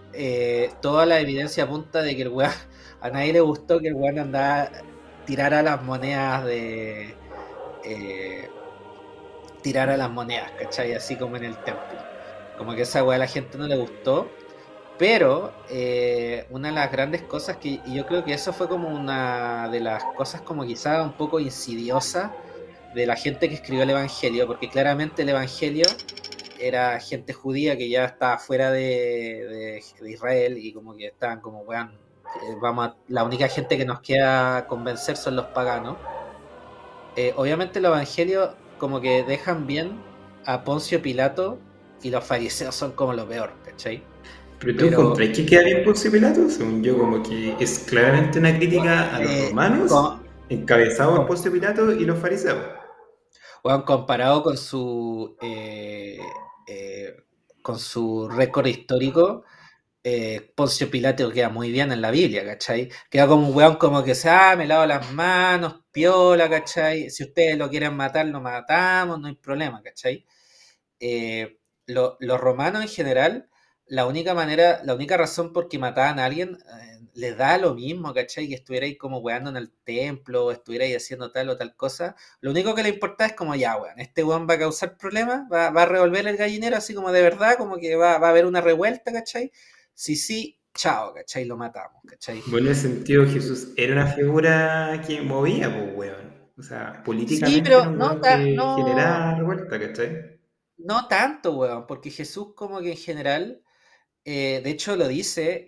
toda la evidencia apunta de que el weón, a nadie le gustó que el weón andaba, tirara las monedas eh, tirara las monedas, ¿cachai? Así como en el templo. Como que esa weá a la gente no le gustó. Pero una de las grandes cosas y yo creo que eso fue como una de las cosas como quizá un poco insidiosas de la gente que escribió el Evangelio, porque claramente el Evangelio era gente judía que ya estaba fuera de Israel y como que estaban como, weón, la única gente que nos queda convencer son los paganos. Obviamente los evangelios como que dejan bien a Poncio Pilato y los fariseos son como lo peor, ¿cachai? Pero tú Pero encontrás que queda bien Poncio Pilato, según yo, como que es claramente una crítica a los romanos, con, encabezado por con, Poncio Pilato y los fariseos. bueno, comparado con su récord histórico, Poncio Pilato queda muy bien en la Biblia, ¿cachai? Queda como un weón como que se, me lavo las manos, piola, ¿cachai? Si ustedes lo quieren matar, lo matamos, no hay problema, ¿cachai? Los romanos en general, la única razón por que mataban a alguien, les da lo mismo, ¿cachai? Que estuviera ahí como weando en el templo, o estuviera ahí haciendo tal o tal cosa. Lo único que le importa es como, ya, weón, este weón va a causar problemas, va a revolver el gallinero así como de verdad, como que va a haber una revuelta, ¿cachai? Sí, sí, chao, ¿cachai? Lo matamos, ¿cachai? Bueno, en ese sentido Jesús era una figura que movía, pues, weón. O sea, Sí, políticamente era pero un weón que generaba revuelta, ¿cachai? no tanto, weón, porque Jesús como que en general de hecho lo dice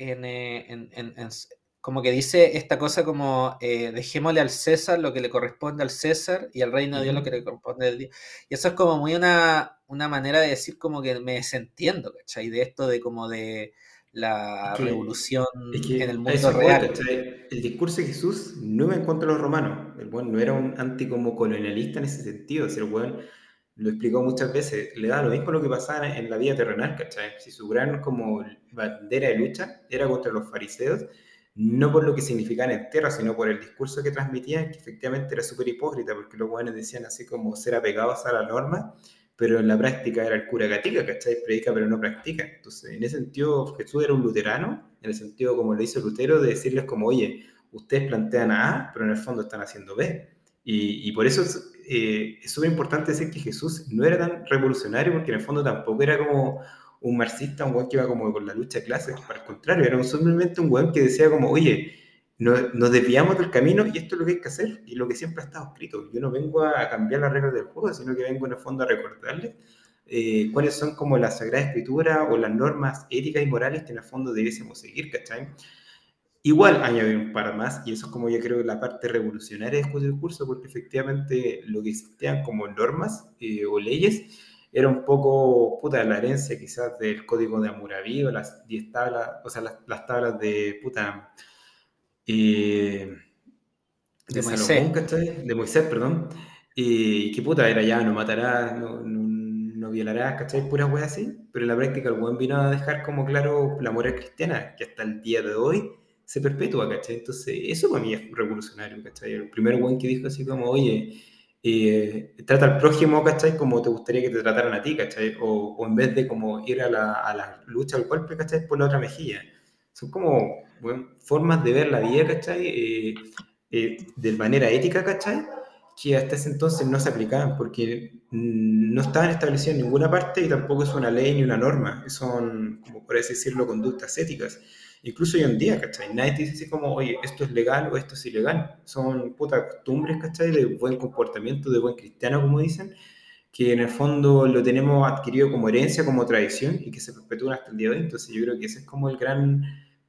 como que dice esta cosa como dejémosle al César lo que le corresponde al César y al reino de Dios lo que le Ujú. corresponde al Dios. Y eso es como muy una manera de decir como que me desentiendo, ¿cachai? De esto de como de Es la que, revolución es en el que a mundo eso voy, real. ¿cachai? El discurso de Jesús no iba en contra de los romanos. El weón no era un anti como colonialista en ese sentido. Si el weón lo explicó muchas veces, le daba lo mismo lo que pasaba en la vida terrenal, ¿cachai? Si su gran como bandera de lucha era contra los fariseos, no por lo que significaban en tierra, sino por el discurso que transmitían, que efectivamente era súper hipócrita, porque los weones decían así como ser apegados a la norma, pero en la práctica era el cura gatica, ¿cachai? Predica pero no practica. Entonces, en ese sentido, Jesús era un luterano, en el sentido como lo hizo Lutero, de decirles como, oye, ustedes plantean A, pero en el fondo están haciendo B. Y por eso es súper importante decir que Jesús no era tan revolucionario, porque en el fondo tampoco era como un marxista, un weón que iba como con la lucha de clases, para el contrario, era simplemente un weón que decía como, oye, nos desviamos del camino y esto es lo que hay que hacer y lo que siempre ha estado escrito. Yo no vengo a cambiar las reglas del juego, sino que vengo en el fondo a recordarles cuáles son como la Sagrada Escritura o las normas éticas y morales que en el fondo debiésemos seguir, ¿cachai? Igual añadir un par más, y eso es como yo creo la parte revolucionaria de este discurso, porque efectivamente lo que existían como normas o leyes era un poco puta la herencia quizás del código de Hammurabi o las 10 tablas, o sea, las tablas de puta eh, de De Salomón, Moisés. ¿cachai? De Moisés, perdón. Y que puta, era ya, no matarás, no violarás, ¿cachai? Pura wea así. Pero en la práctica el buen vino a dejar como claro la moral cristiana, que hasta el día de hoy se perpetúa, ¿cachai? Entonces, eso para mí es revolucionario, ¿cachai? El primer buen que dijo así como, oye, trata al prójimo, ¿cachai? Como te gustaría que te trataran a ti, ¿cachai? O en vez de como ir a la lucha, al golpe, ¿cachai? Por la otra mejilla. Son como bueno, formas de ver la vida, ¿cachai? De manera ética, ¿cachai? Que hasta ese entonces no se aplicaban porque no estaban establecidas en ninguna parte y tampoco es una ley ni una norma, son, como por así decirlo, conductas éticas. Incluso hoy en día, ¿cachai? Nadie te dice así como, oye, esto es legal o esto es ilegal. Son putas costumbres, ¿cachai? De buen comportamiento, de buen cristiano, como dicen, que en el fondo lo tenemos adquirido como herencia, como tradición y que se perpetúan hasta el día de hoy. Entonces yo creo que ese es como el gran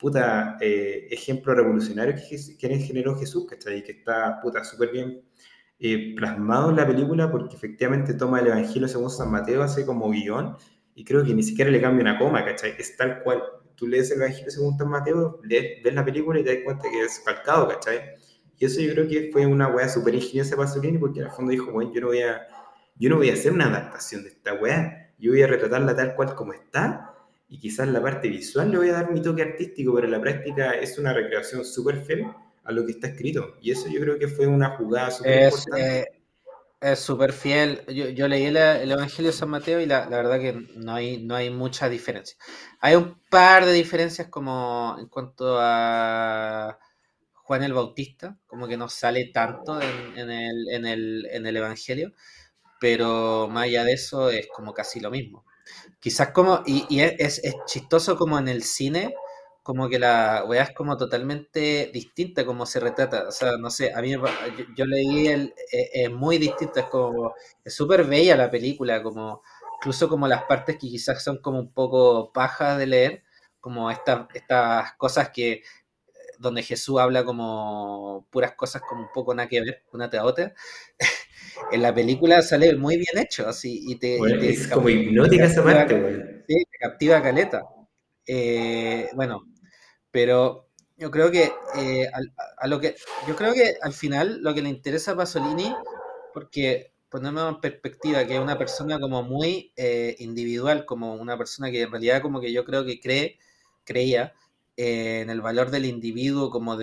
ejemplo revolucionario que generó Jesús, ¿cachai? Y que está puta súper bien plasmado en la película porque efectivamente toma el Evangelio según San Mateo, hace como guión y creo que ni siquiera le cambia una coma, ¿cachai? Es tal cual. Tú lees el Evangelio según San Mateo, ves la película y te das cuenta que es calcado, ¿cachai? Y eso yo creo que fue una weá súper ingeniosa para Pasolini porque en el fondo dijo, bueno, yo no voy a hacer una adaptación de esta weá, yo voy a retratarla tal cual como está y quizás la parte visual le voy a dar mi toque artístico, pero en la práctica es una recreación súper fiel a lo que está escrito. Y eso yo creo que fue una jugada súper Es, importante. es súper fiel. Yo leí el Evangelio de San Mateo y la verdad que no hay mucha diferencia. Hay un par de diferencias como en cuanto a Juan el Bautista, como que no sale tanto en el Evangelio, pero más allá de eso es como casi lo mismo. Quizás como, y es chistoso como en el cine, como que la weá es como totalmente distinta como se retrata. O sea, no sé, a mí yo leí es muy distinto, es súper bella la película, como, incluso como las partes que quizás son como un poco pajas de leer, como estas cosas que, donde Jesús habla como puras cosas como un poco nada que ver, una tras otra. En la película sale muy bien hecho, así, y Bueno, te es como hipnótica esa captiva, parte, weón. sí, te captiva caleta. Bueno, pero yo creo que a lo que yo creo que al final lo que le interesa a Pasolini, porque ponemos en perspectiva que es una persona como muy individual, como una persona que en realidad como que yo creo que creía en el valor del individuo, como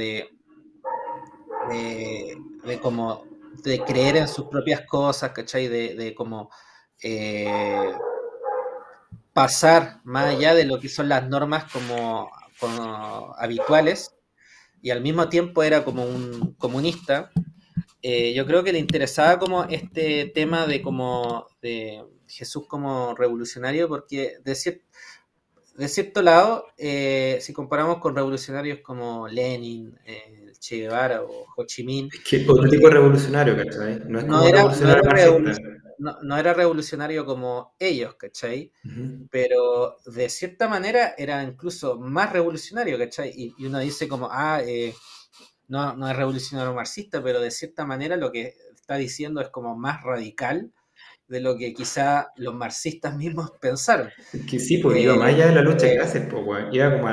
de como de creer en sus propias cosas, ¿cachai? De como eh, pasar más allá de lo que son las normas como habituales, y al mismo tiempo era como un comunista. Yo creo que le interesaba como este tema de Jesús como revolucionario, porque de cierto lado, si comparamos con revolucionarios como Lenin, Che Guevara o Ho Chi Minh, Es que otro tipo de revolucionario, ¿cachai? No es no como un era, no revolucionario era, marxista. no era revolucionario como ellos, ¿cachai? Ujú. Pero de cierta manera era incluso más revolucionario, ¿cachai? Y uno dice como, no es revolucionario marxista, pero de cierta manera lo que está diciendo es como más radical de lo que quizá los marxistas mismos pensaron. Es que sí, pues iba más Eh, allá de la lucha de eh, clases, pues, weón. Iba como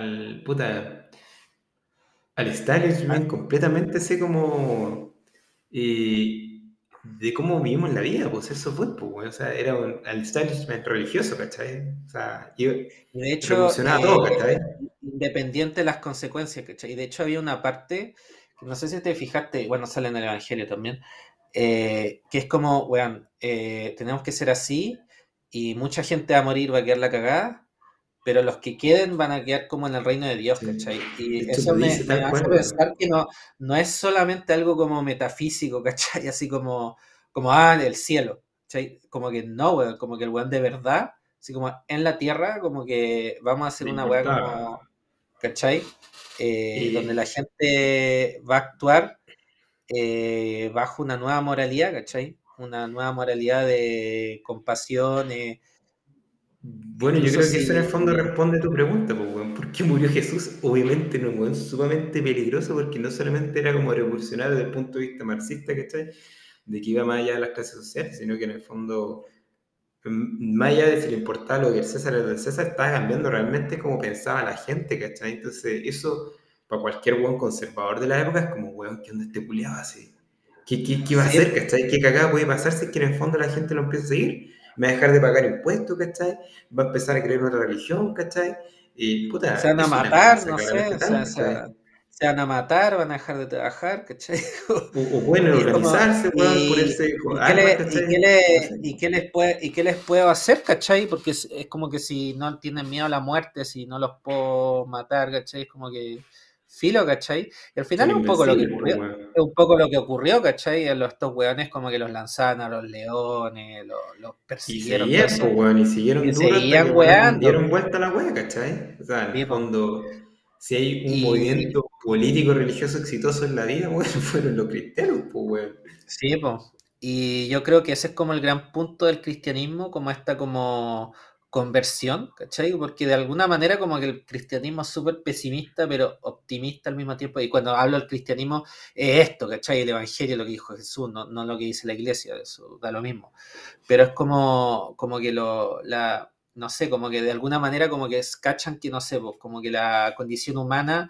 al establishment completamente así como eh, de cómo vivimos la vida, pues eso fue, pues, weón. O sea, era al establishment religioso, ¿cachai? O sea, de hecho, revolucionaba todo, ¿cachai? independiente de las consecuencias, ¿cachai? Y de hecho había una parte, que no sé si te fijaste, bueno, sale en el Evangelio también, que es como, weón, tenemos que ser así y mucha gente va a morir, va a quedar la cagada, pero los que queden van a quedar como en el reino de Dios, Sí. ¿cachai? De Y hecho, lo eso dice me tal hace cual, weón. pensar que no es solamente algo como metafísico, ¿cachai? Así como el cielo, ¿cachai? Como que no, weón, como que el weón de verdad, así como en la tierra, como que vamos a hacer Le una weá importaba. como, ¿cachai? Donde la Eh, gente va a actuar bajo una nueva moralidad, ¿cachai? Una nueva moralidad de compasión, bueno, yo incluso creo que eso en el si fondo responde a tu pregunta, pues, weón. ¿Por qué murió Jesús? Obviamente no, weón, sumamente peligroso porque no solamente era como revolucionario desde el punto de vista marxista, ¿cachai? De que iba más allá de las clases sociales, sino que en el fondo, más allá de si le importaba lo que el César era del César, estaba cambiando realmente cómo pensaba la gente, ¿cachai? Entonces, eso, para cualquier buen conservador de la época, es como, weón, ¿qué onda este culiado así? ¿Qué va a sí, hacer, cachai? ¿Qué cagada puede pasar si es que en el fondo la gente lo empieza a seguir? ¿Va a dejar de pagar impuestos, cachai? ¿Va a empezar a creer otra religión, cachai? Y, se puta, van a es una matar, amenaza no sé, claramente tal, cachai? se van a matar, van a dejar de trabajar, ¿cachai? O pueden Y es como, organizarse, weón, ponerse y qué armas, le, y cachai? qué No sé. le, y qué les puedo hacer, ¿cachai? Porque es como que si no tienen miedo a la muerte, si no los puedo matar, ¿cachai? Es como que filo, ¿cachai? Y al final Son es un poco lo que invencibles, pues, ocurrió. weón. Es un poco lo que ocurrió, ¿cachai? Estos weones como que los lanzaban a los leones, los Y persiguieron, todo seguían, eso, pues, weón, y y siguieron duro hasta que, seguían weón, weando, dieron vuelta a la wea, ¿cachai? O sea, en el sí, po. fondo, si hay un Y, movimiento político religioso exitoso en la vida, weón, fueron los cristianos, pues, weón. sí, po. Y yo creo que ese es como el gran punto del cristianismo, como esta como conversión, ¿cachai? Porque de alguna manera como que el cristianismo es súper pesimista, pero optimista al mismo tiempo. Y cuando hablo del cristianismo es esto, ¿cachai? El evangelio, lo que dijo Jesús, no lo que dice la iglesia, eso da lo mismo. Pero es como que no sé, como que de alguna manera como que cachan que, no sé, pues, como que la condición humana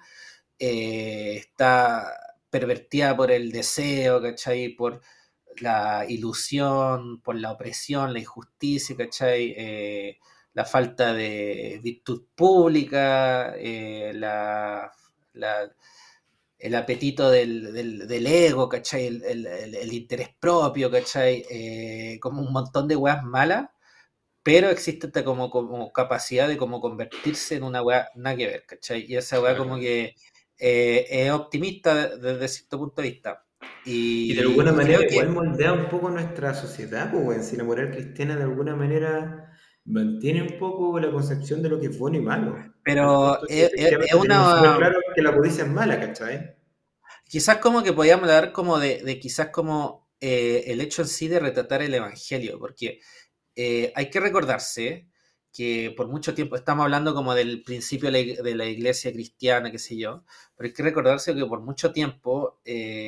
está pervertida por el deseo, ¿cachai? Por la ilusión, por la opresión, la injusticia, ¿cachai? La falta de virtud pública, la, el apetito del ego, ¿cachai? El interés propio, ¿cachai? Como un montón de weas malas, pero existe esta como capacidad de como convertirse en una wea nada que ver, ¿cachai? Y esa wea como Claro. que es optimista desde cierto punto de vista. Y de alguna Y creo manera igual que, moldea un poco nuestra sociedad, pues, weón. Si la moral cristiana de alguna manera mantiene un poco la concepción de lo que es bueno y malo. Al pero punto de que es efectivamente tenemos súper una, claro que la codicia es mala, ¿cachai? quizás como que podíamos hablar como de quizás como el hecho en sí de retratar el evangelio, porque hay que recordarse que por mucho tiempo, estamos hablando como del principio de la iglesia cristiana, qué sé yo, pero hay que recordarse que por mucho tiempo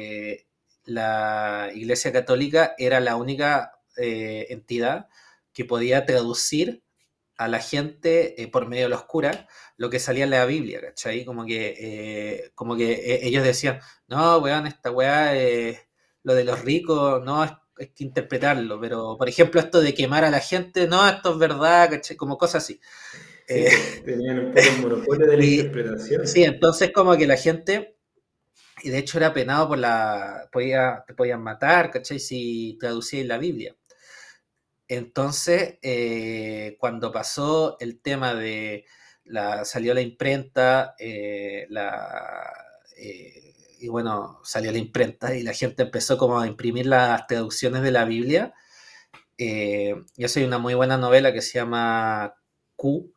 la iglesia católica era la única entidad que podía traducir a la gente por medio de los curas lo que salía en la Biblia, ¿cachai? Como que ellos decían, no, weón, esta weá, lo de los ricos, no, es que interpretarlo, pero por ejemplo esto de quemar a la gente, no, esto es verdad, ¿cachai? Como cosas así. Sí, Eh, pues tenían un poco el monopolio de la y sí, interpretación. entonces como que la gente, y de hecho era penado te podían matar, ¿cachai? Si traducías la Biblia. Entonces, cuando pasó el tema de salió la imprenta, y bueno, salió la imprenta y la gente empezó como a imprimir las traducciones de la Biblia. Yo soy una muy buena novela que se llama Q,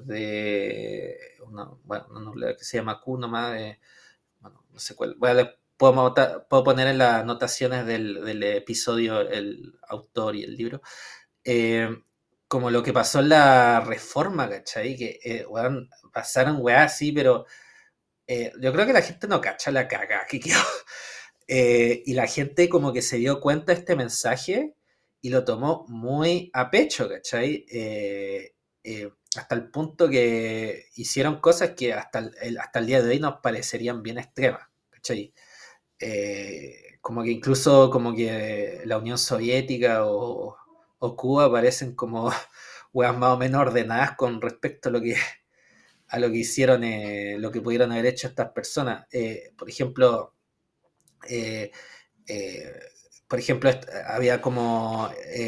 bueno, una novela que se llama Q nomás, bueno, no sé cuál, puedo poner en las anotaciones del episodio el autor y el libro, eh, como lo que pasó en la reforma, ¿cachai? Que, weón, pasaron weá así, pero yo creo que la gente no cacha la caga que quedó. Y la gente como que se dio cuenta de este mensaje y lo tomó muy a pecho, ¿cachai? Hasta el punto que hicieron cosas que hasta el día de hoy nos parecerían bien extremas, ¿cachai? Como que incluso como que la Unión Soviética o Cuba parecen como weas más o menos ordenadas con respecto a lo que hicieron, lo que pudieron haber hecho estas personas. Eh, eh, por ejemplo, había como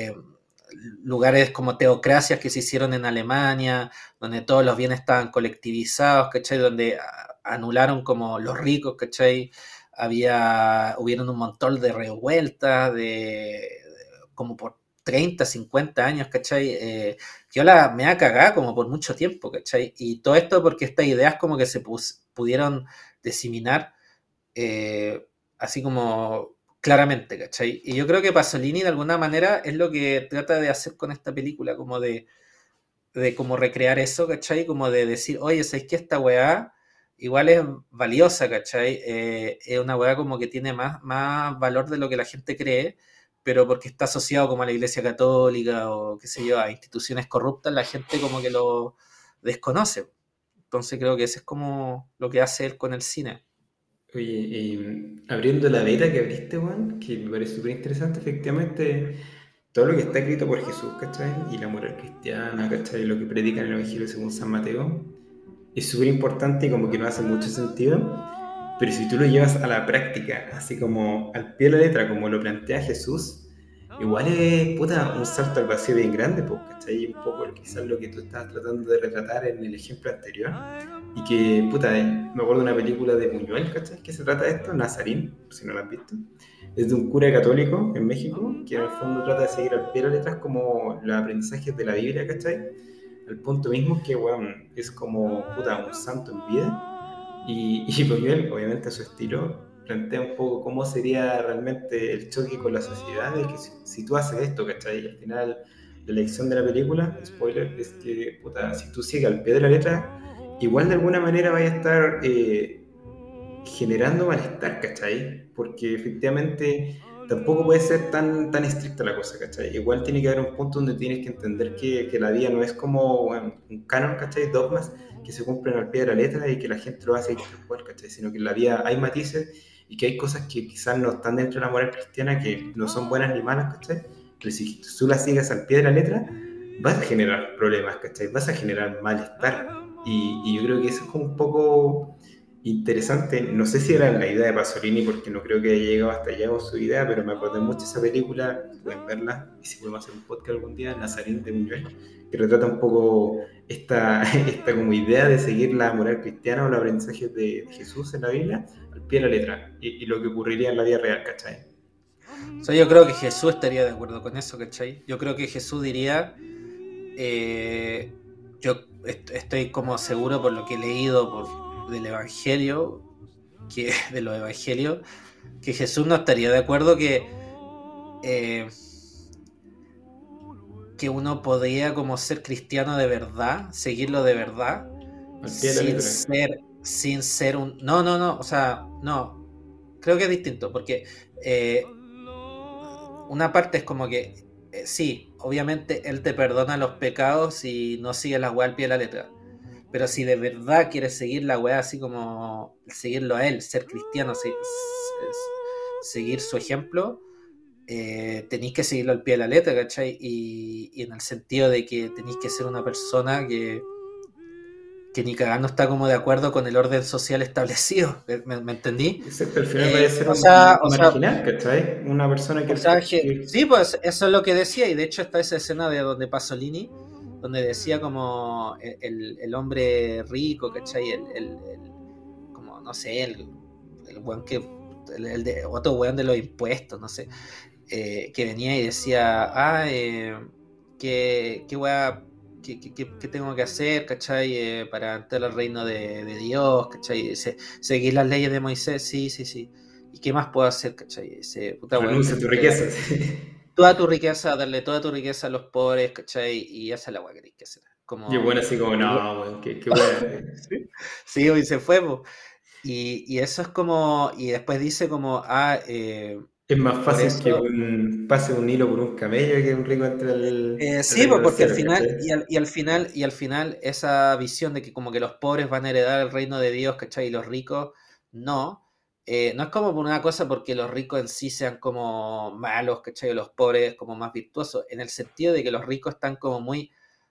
lugares como teocracias que se hicieron en Alemania, donde todos los bienes estaban colectivizados, ¿cachai? Donde anularon como los ricos, ¿cachai? Hubieron un montón de revueltas, como por 30 50 años, ¿cachai? Que yo me ha cagado como por mucho tiempo, ¿cachai? Y todo esto porque estas ideas como que pudieron diseminar eh, así como claramente, ¿cachai? Y yo creo que Pasolini de alguna manera es lo que trata de hacer con esta película, como de como recrear eso, ¿cachai? Como de decir, oye, ¿sabes que esta weá igual es valiosa, ¿cachai? Es una weá como que tiene más valor de lo que la gente cree, pero porque está asociado como a la Iglesia Católica o qué sé yo, a instituciones corruptas, la gente como que lo desconoce. Entonces creo que eso es como lo que hace él con el cine. Oye, abriendo la beta que abriste, Juan, que me parece súper interesante, efectivamente, todo lo que está escrito por Jesús, ¿cachai? Y la moral cristiana, ¿cachai? Lo que predica en el Evangelio según San Mateo, es súper importante y como que no hace mucho sentido, pero si tú lo llevas a la práctica, así como al pie de la letra, como lo plantea Jesús, igual es, puta, un salto al vacío bien grande, pues, ¿cachai? Un poco quizás lo que tú estabas tratando de retratar en el ejemplo anterior. Y que, puta, me acuerdo de una película de Buñuel, ¿cachai? Que se trata de esto, Nazarín, si no la has visto. Es de un cura católico en México que en el fondo trata de seguir al pie de la letra como los aprendizajes de la Biblia, ¿cachai? Al punto mismo que, weón, es como, puta, un santo en vida. Y Buñuel, obviamente a su estilo, plantea un poco cómo sería realmente el choque con la sociedad de que si tú haces esto, ¿cachai? Y al final, la lección de la película, spoiler, es que, puta, si tú sigues al pie de la letra, igual de alguna manera vaya a estar generando malestar, ¿cachai? Porque efectivamente tampoco puede ser tan estricta la cosa, ¿cachai? Igual tiene que haber un punto donde tienes que entender que la vida no es como bueno, un canon, ¿cachai? Dogmas que se cumplen al pie de la letra y que la gente lo hace tal cual, ¿cachai? Sino que en la vida hay matices y que hay cosas que quizás no están dentro de la moral cristiana que no son buenas ni malas, ¿cachai? Pero si tú las sigues al pie de la letra, vas a generar problemas, ¿cachai? Vas a generar malestar. Y yo creo que eso es como un poco interesante, no sé si era la idea de Pasolini, porque no creo que haya llegado hasta allá con su idea, pero me acordé mucho de esa película, pueden verla, y si podemos hacer un podcast algún día, Nazarín de Buñuel, que retrata un poco esta como idea de seguir la moral cristiana o los aprendizajes de Jesús en la Biblia al pie de la letra, y lo que ocurriría en la vida real, ¿cachai? O sea, yo creo que Jesús estaría de acuerdo con eso, ¿cachai? Yo creo que Jesús diría, eh, yo estoy como seguro por lo que he leído del Evangelio, de los Evangelios, que Jesús no estaría de acuerdo eh, que uno podía como ser cristiano de verdad, seguirlo de verdad, Al pie de la letra. sin ser un... No, no, no, o sea, no, creo que es distinto, porque eh, una parte es como que, sí, obviamente Él te perdona los pecados y no sigue la weá al pie de la letra. Pero si de verdad quieres seguir la weá así como seguirlo a Él, ser cristiano, seguir su ejemplo, tenéis que seguirlo al pie de la letra, ¿cachai? Y en el sentido de que tenéis que ser una persona que ni cagando está como de acuerdo con el orden social establecido. ¿Me entendí? Exacto, al final vaya a ser O un sea, o sea, marginal, ¿cachai? Una persona O sea, que sí, pues eso es lo que decía, y de hecho está esa escena de donde Pasolini, donde decía como el hombre rico, ¿cachai? Como, no sé, el weón otro weón de los impuestos, no sé, que venía y decía, qué weá, qué tengo que hacer, ¿cachai? Para entrar al reino de Dios, ¿cachai? Y dice, seguir las leyes de Moisés, sí, sí, sí. ¿Y qué más puedo hacer, cachai? Y dice, puta weón, renuncia a tu riqueza. Sí. toda tu riqueza, darle toda tu riqueza a los pobres, ¿cachai? Y esa es la weá que tienes que hacer. Y Como. bueno, así como, no, weón, qué weón. Sí, sí, y se fue, po. Y eso es como. Y después dice como, Es más por fácil que eso. pase un hilo por un camello que un rico entre el Sí, reino pues de los porque al cielos, final, ¿cachai? y al final, esa visión de que como que los pobres van a heredar el reino de Dios, ¿cachai? Y los ricos, no. No es como por una cosa porque los ricos en sí sean como malos, ¿cachai? O los pobres como más virtuosos, en el sentido de que los ricos están como muy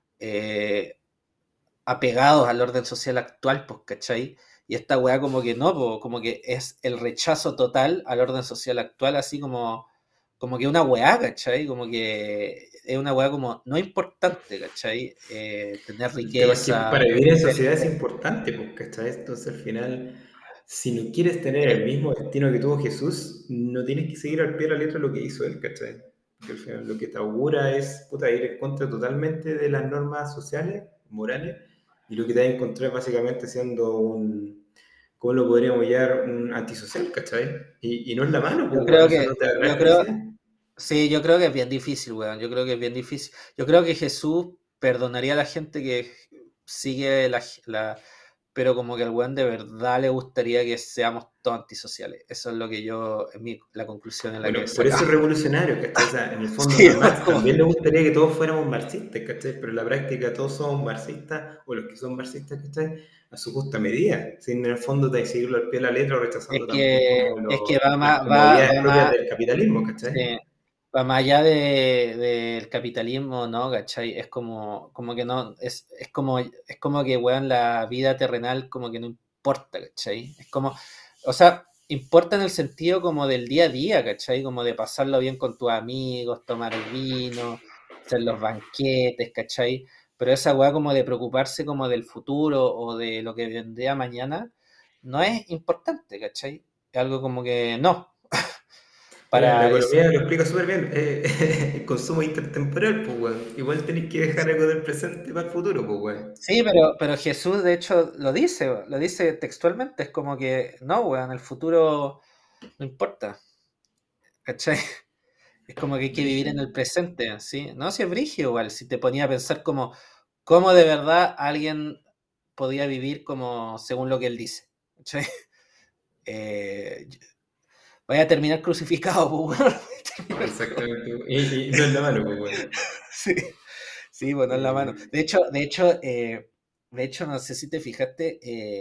eh, apegados al orden social actual, pues, ¿cachai? Y esta weá como que no, po, como que es el rechazo total al orden social actual, así como que una weá, ¿cachai? Como que es una weá como no importante, ¿cachai? Tener El tema es que para riqueza, vivir en ser, sociedad es importante, pues, ¿cachai? Entonces al final, si no quieres tener eh, el mismo destino que tuvo Jesús, no tienes que seguir al pie de la letra lo que hizo él, ¿cachai? Porque al final lo que te augura es, puta, ir en contra totalmente de las normas sociales, morales, y lo que te va a encontrar es básicamente siendo ¿cómo lo podríamos llamar? Un antisocial, ¿cachai? Y no es la mano, yo pues, bueno, creo eso no que, te da yo la creo, felicidad. sí, yo creo que es bien difícil, weón. Yo creo que es bien difícil. Yo creo que Jesús perdonaría a la gente que sigue pero como que al weón de verdad le gustaría que seamos todos antisociales. Eso es lo que la conclusión en la Bueno, que he por eso sacado. es revolucionario, ¿cachai? O sea, en el fondo Sí, a Marx como- también le gustaría que todos fuéramos marxistas, ¿cachai? Pero en la práctica todos somos marxistas, o los que son marxistas, ¿cachai? A su justa medida, sin en el fondo de seguirlo al pie de la letra o rechazando también como es que las comodidades va propias más, del capitalismo, ¿cachai? sí, va más allá del capitalismo, ¿no? ¿Cachai? Es como que no, es como que, weón, la vida terrenal como que no importa, ¿cachai? O sea, importa en el sentido como del día a día, ¿cachai? Como de pasarlo bien con tus amigos, tomar vino, hacer los banquetes, ¿cachai? Pero esa weá como de preocuparse como del futuro o de lo que vendría mañana, no es importante, ¿cachai? Es algo como que no. Bueno, la Para ese economía lo explica súper bien, el consumo intertemporal, pues, weón. Igual tenéis que dejar algo del presente para el futuro, pues, weón. Sí, pero Jesús de hecho lo dice textualmente, es como que no, weón, el futuro no importa, ¿cachai? Es como que hay que vivir Brígido. en el presente, ¿sí? No, si es brígido igual, si te ponía a pensar como cómo de verdad alguien podía vivir como según lo que él dice, ¿cachai? Eh, Vaya a terminar crucificado, pues, weón. Exactamente. Y no es la mano, pues, weón. Sí, sí, bueno, en la mano. Eh, De hecho, no sé si te fijaste,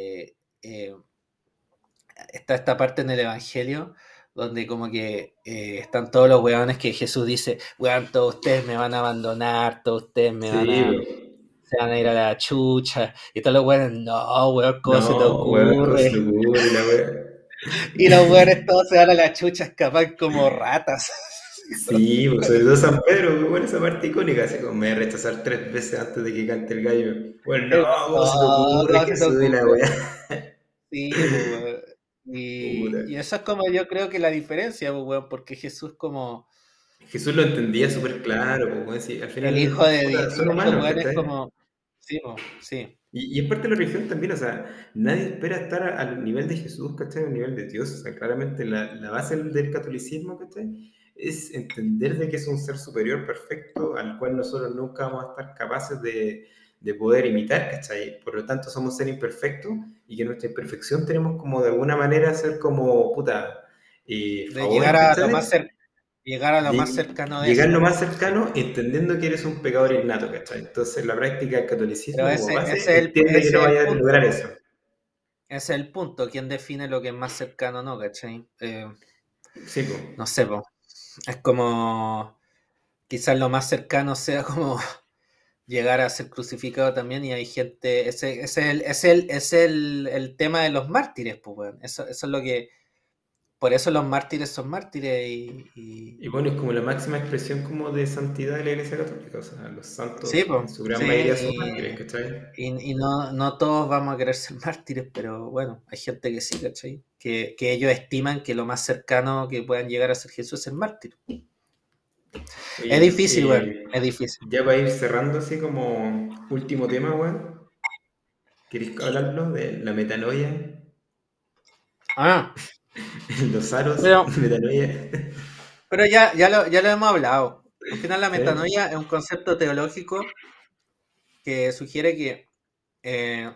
está esta parte en el Evangelio donde como que están todos los weones que Jesús dice, weón, todos ustedes me van a abandonar, todos ustedes me van sí, a bro. se van a ir a la chucha. Y todos los weones, no, weón, ¿cómo se te No, weón, ¿cómo se te ocurre? ocurre la wea? Y los weones todos se van a la chucha, escapan como ratas. Sí, pues sobre todo San Pedro, que bueno, esa parte icónica, así como me voy a rechazar 3 veces antes de que cante el gallo. Bueno, no, ¿cómo se te No, ocurre ¿cómo se te Jesús y la ocurre? weá? Sí, pues, weón. Puta. Y eso es como yo creo que la diferencia, pues, weón, porque Jesús como Jesús lo entendía eh, súper claro, pues, weón, sí, al el hijo final, de puta, Dios, son y los humanos, weones ¿cachai? como, sí, pues, sí, Y es parte de la religión también, o sea, nadie espera estar al nivel de Jesús, ¿cachai? Al nivel de Dios. O sea, claramente la base del catolicismo, ¿cachai? Es entender de que es un ser superior perfecto al cual nosotros nunca vamos a estar capaces de poder imitar, ¿cachai? Por lo tanto, somos seres imperfectos y que nuestra imperfección tenemos como de alguna manera ser como, puta, de favores, llegar a lo más ¿cachai? llegar a lo más cercano de Llegar eso. lo más cercano entendiendo que eres un pecador innato, ¿cachai? Entonces la práctica del Pero catolicismo como ese, base entiende que ese no es el vaya a punto. lograr eso. Ese es el punto. ¿Quién define lo que es más cercano o no, cachai? Sí, pues. No sé, po. Es como, quizás lo más cercano sea como llegar a ser crucificado también y hay gente, el tema de los mártires, pues, weón. Eso es lo que, por eso los mártires son mártires Y bueno, es como la máxima expresión como de santidad de la Iglesia Católica. O sea, los sí, santos pues, en su sí, gran mayoría son mártires, ¿cachai? y no, no todos vamos a querer ser mártires, pero bueno, hay gente que sí, ¿cachai? Que ellos estiman que lo más cercano que puedan llegar a ser Jesús es el mártir. Es Oye, difícil, weón, es difícil. ya para ir cerrando así como último tema, weón, ¿queréis hablarlo de la metanoia? Ah, Los aros, pero, metanoia. pero ya lo hemos hablado. Al final la ¿Sí? metanoia es un concepto teológico que sugiere eh,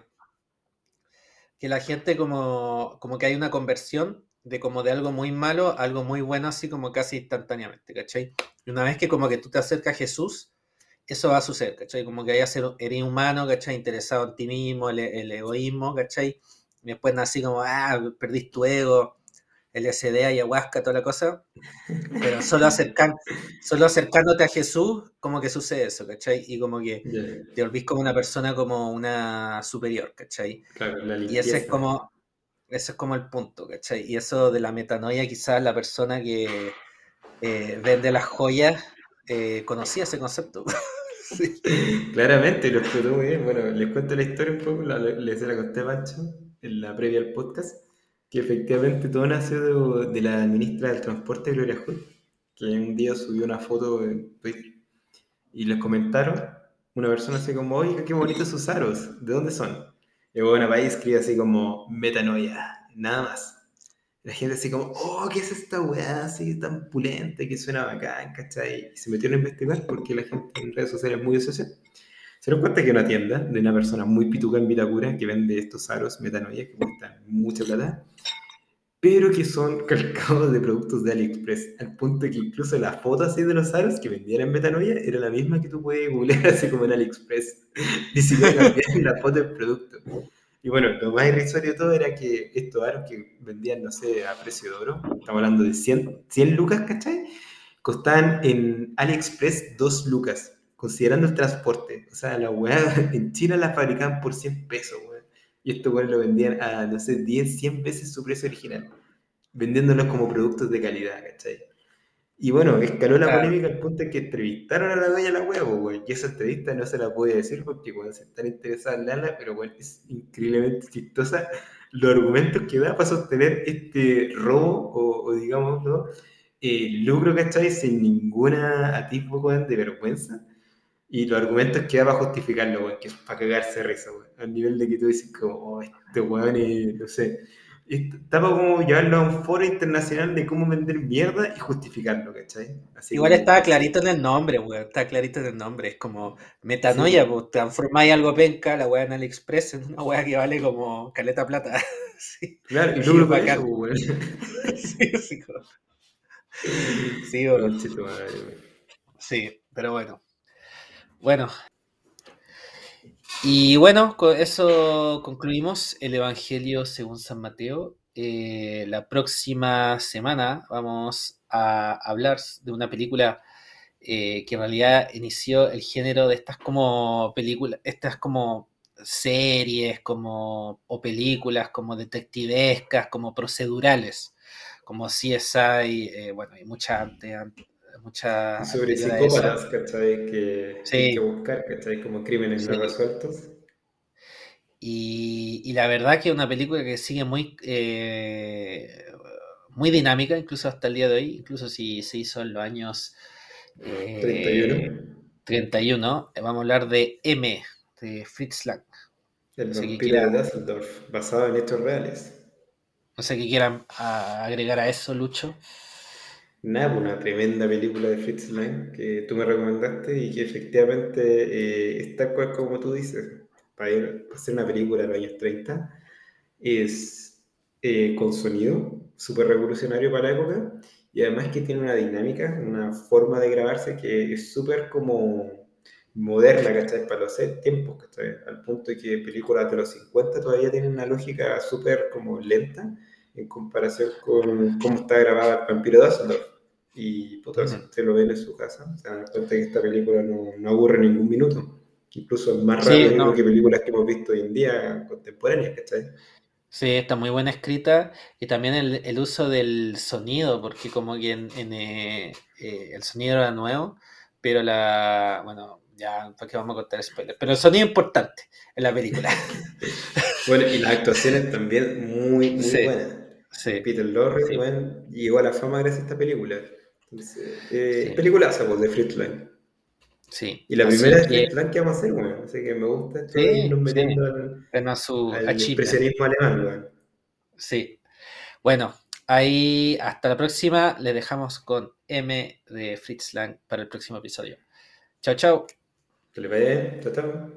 que la gente como que hay una conversión de como de algo muy malo a algo muy bueno, así como casi instantáneamente, ¿cachai? Y una vez que como que tú te acercas a Jesús, eso va a suceder, ¿cachai? Como que haya ser eres humano, ¿cachai? Interesado en ti mismo, el egoísmo, ¿cachai? Y después nací como, perdiste tu ego, LSD, ayahuasca, toda la cosa. Pero solo acercándote a Jesús, como que sucede eso, ¿cachai? Y como que Ya, te volvís como una persona como una superior, ¿cachai? claro, la Y limpieza. ese es como el punto, ¿cachai? Y eso de la metanoia, quizás la persona que vende las joyas conocía ese concepto. Sí. Claramente, lo explotó muy bien. Bueno, les cuento la historia un poco, se la conté a Pancho en la previa al podcast, que efectivamente todo nació de la ministra del Transporte, Gloria Hood, que un día subió una foto en Twitter y les comentaron, una persona así como, oiga, qué bonitos sus aros, ¿de dónde son? Y bueno, país escribe así como, metanoia, nada más. La gente así como, oh, ¿qué es esta weá así tan pulente que suena bacán, ¿cachai? Y se metieron a investigar porque la gente en redes sociales es muy social. Se dieron cuenta que una tienda de una persona muy pituca en Vitacura que vende estos aros metanoia que cuestan mucha plata, pero que son calcados de productos de AliExpress, al punto que incluso la foto así de los aros que vendían en metanoia era la misma que tú puedes googlear así como en AliExpress. Ni siquiera cambiaron la foto del producto. Y bueno, lo más irrisorio de todo era que estos aros que vendían, no sé, a precio de oro, estamos hablando de 100 lucas, ¿cachai? Costaban en AliExpress 2 lucas, considerando el transporte. O sea, la weá en China la fabricaban por 100 pesos, weón. Y estos weones lo vendían a, no sé, 10 100 veces su precio original, vendiéndolos como productos de calidad, ¿cachai? Y bueno, escaló la Claro. polémica al punto de que entrevistaron a la dueña de la hueá, pues, güey. Y esa entrevista no se la pude decir porque, bueno, se están interesados en leerla, pero, bueno, es increíblemente chistosa los argumentos que da para sostener este robo o digámoslo, lucro, ¿cachai? Sin ninguna atisbo, weón, de vergüenza. Y los argumentos que da para justificarlo, weón, que es para cagarse de risa, weón. Al nivel de que tú dices como, oh, este weón, no sé. Está para como llevarlo a un foro internacional de cómo vender mierda y justificarlo, ¿cachai? Así Igual como, estaba sí, clarito en el nombre, weón. Está clarito en el nombre. Es como sí, metanoia, po. pues transformáis algo penca, la weá en AliExpress, en una weá que vale como caleta plata. Sí. Claro, y Y es lucro con bacán. eso, pues, weón. Sí, sí, sí, weón. Conche tu madre, weón. Sí, pero bueno. Bueno, y bueno, con eso concluimos el Evangelio según San Mateo. La próxima semana vamos a hablar de una película que en realidad inició el género de estas como películas, estas como series, como, o películas como detectivescas, como procedurales, como CSI, bueno, y Y mucha sobre anterior a esa. psicópatas, ¿cachai? Que hay que Sí, buscar, ¿cachai? Como crímenes no sí. resueltos. Y la verdad que es una película que sigue muy dinámica, incluso hasta el día de hoy, incluso si se hizo en los años 31. 31. Vamos a hablar de M, de Fritz Lang. El No sé qué vampiro quiera, de Dusseldorf, basado en hechos reales. no sé qué quieran agregar a eso, Lucho. Nada, pues, una tremenda película de Fritz Lang que tú me recomendaste y que efectivamente es tal cual como tú dices. Para hacer una película de los años 30 es con sonido, súper revolucionario para la época y además que tiene una dinámica, una forma de grabarse que es súper como moderna, ¿cachai? Para los tiempos, ¿cachai? Al punto de que películas de los 50 todavía tienen una lógica súper como lenta en comparación con cómo está grabada El vampiro de Dusseldorf. Y puta, si Ujú. usted lo ve en su casa, se dan cuenta que esta película no aburre ningún minuto. Incluso es más Sí, rápida, yo creo, no, que películas que hemos visto hoy en día contemporáneas, ¿cachai? sí, está muy buena escrita y también el uso del sonido, porque como que el sonido era nuevo, pero bueno, ya, ¿para qué vamos a contar spoilers? Pero el sonido es importante en la película. Bueno, y las actuaciones también muy, muy Sí, buenas. sí, Peter Lorre, sí, bueno, llegó a la fama gracias a esta película. Entonces, es sí, peliculaza, pues, de Fritz Lang. sí. Y la primera Así de que, Fritz Lang que vamos a hacer, bueno. Así que me gusta esto de sí, irnos sí, metiendo bueno, su al achievement, expresionismo alemán, weón. sí. Bueno, ahí hasta la próxima. Le dejamos con M de Fritz Lang para el próximo episodio. Chao, chao. Que le vaya bien, chao, chao.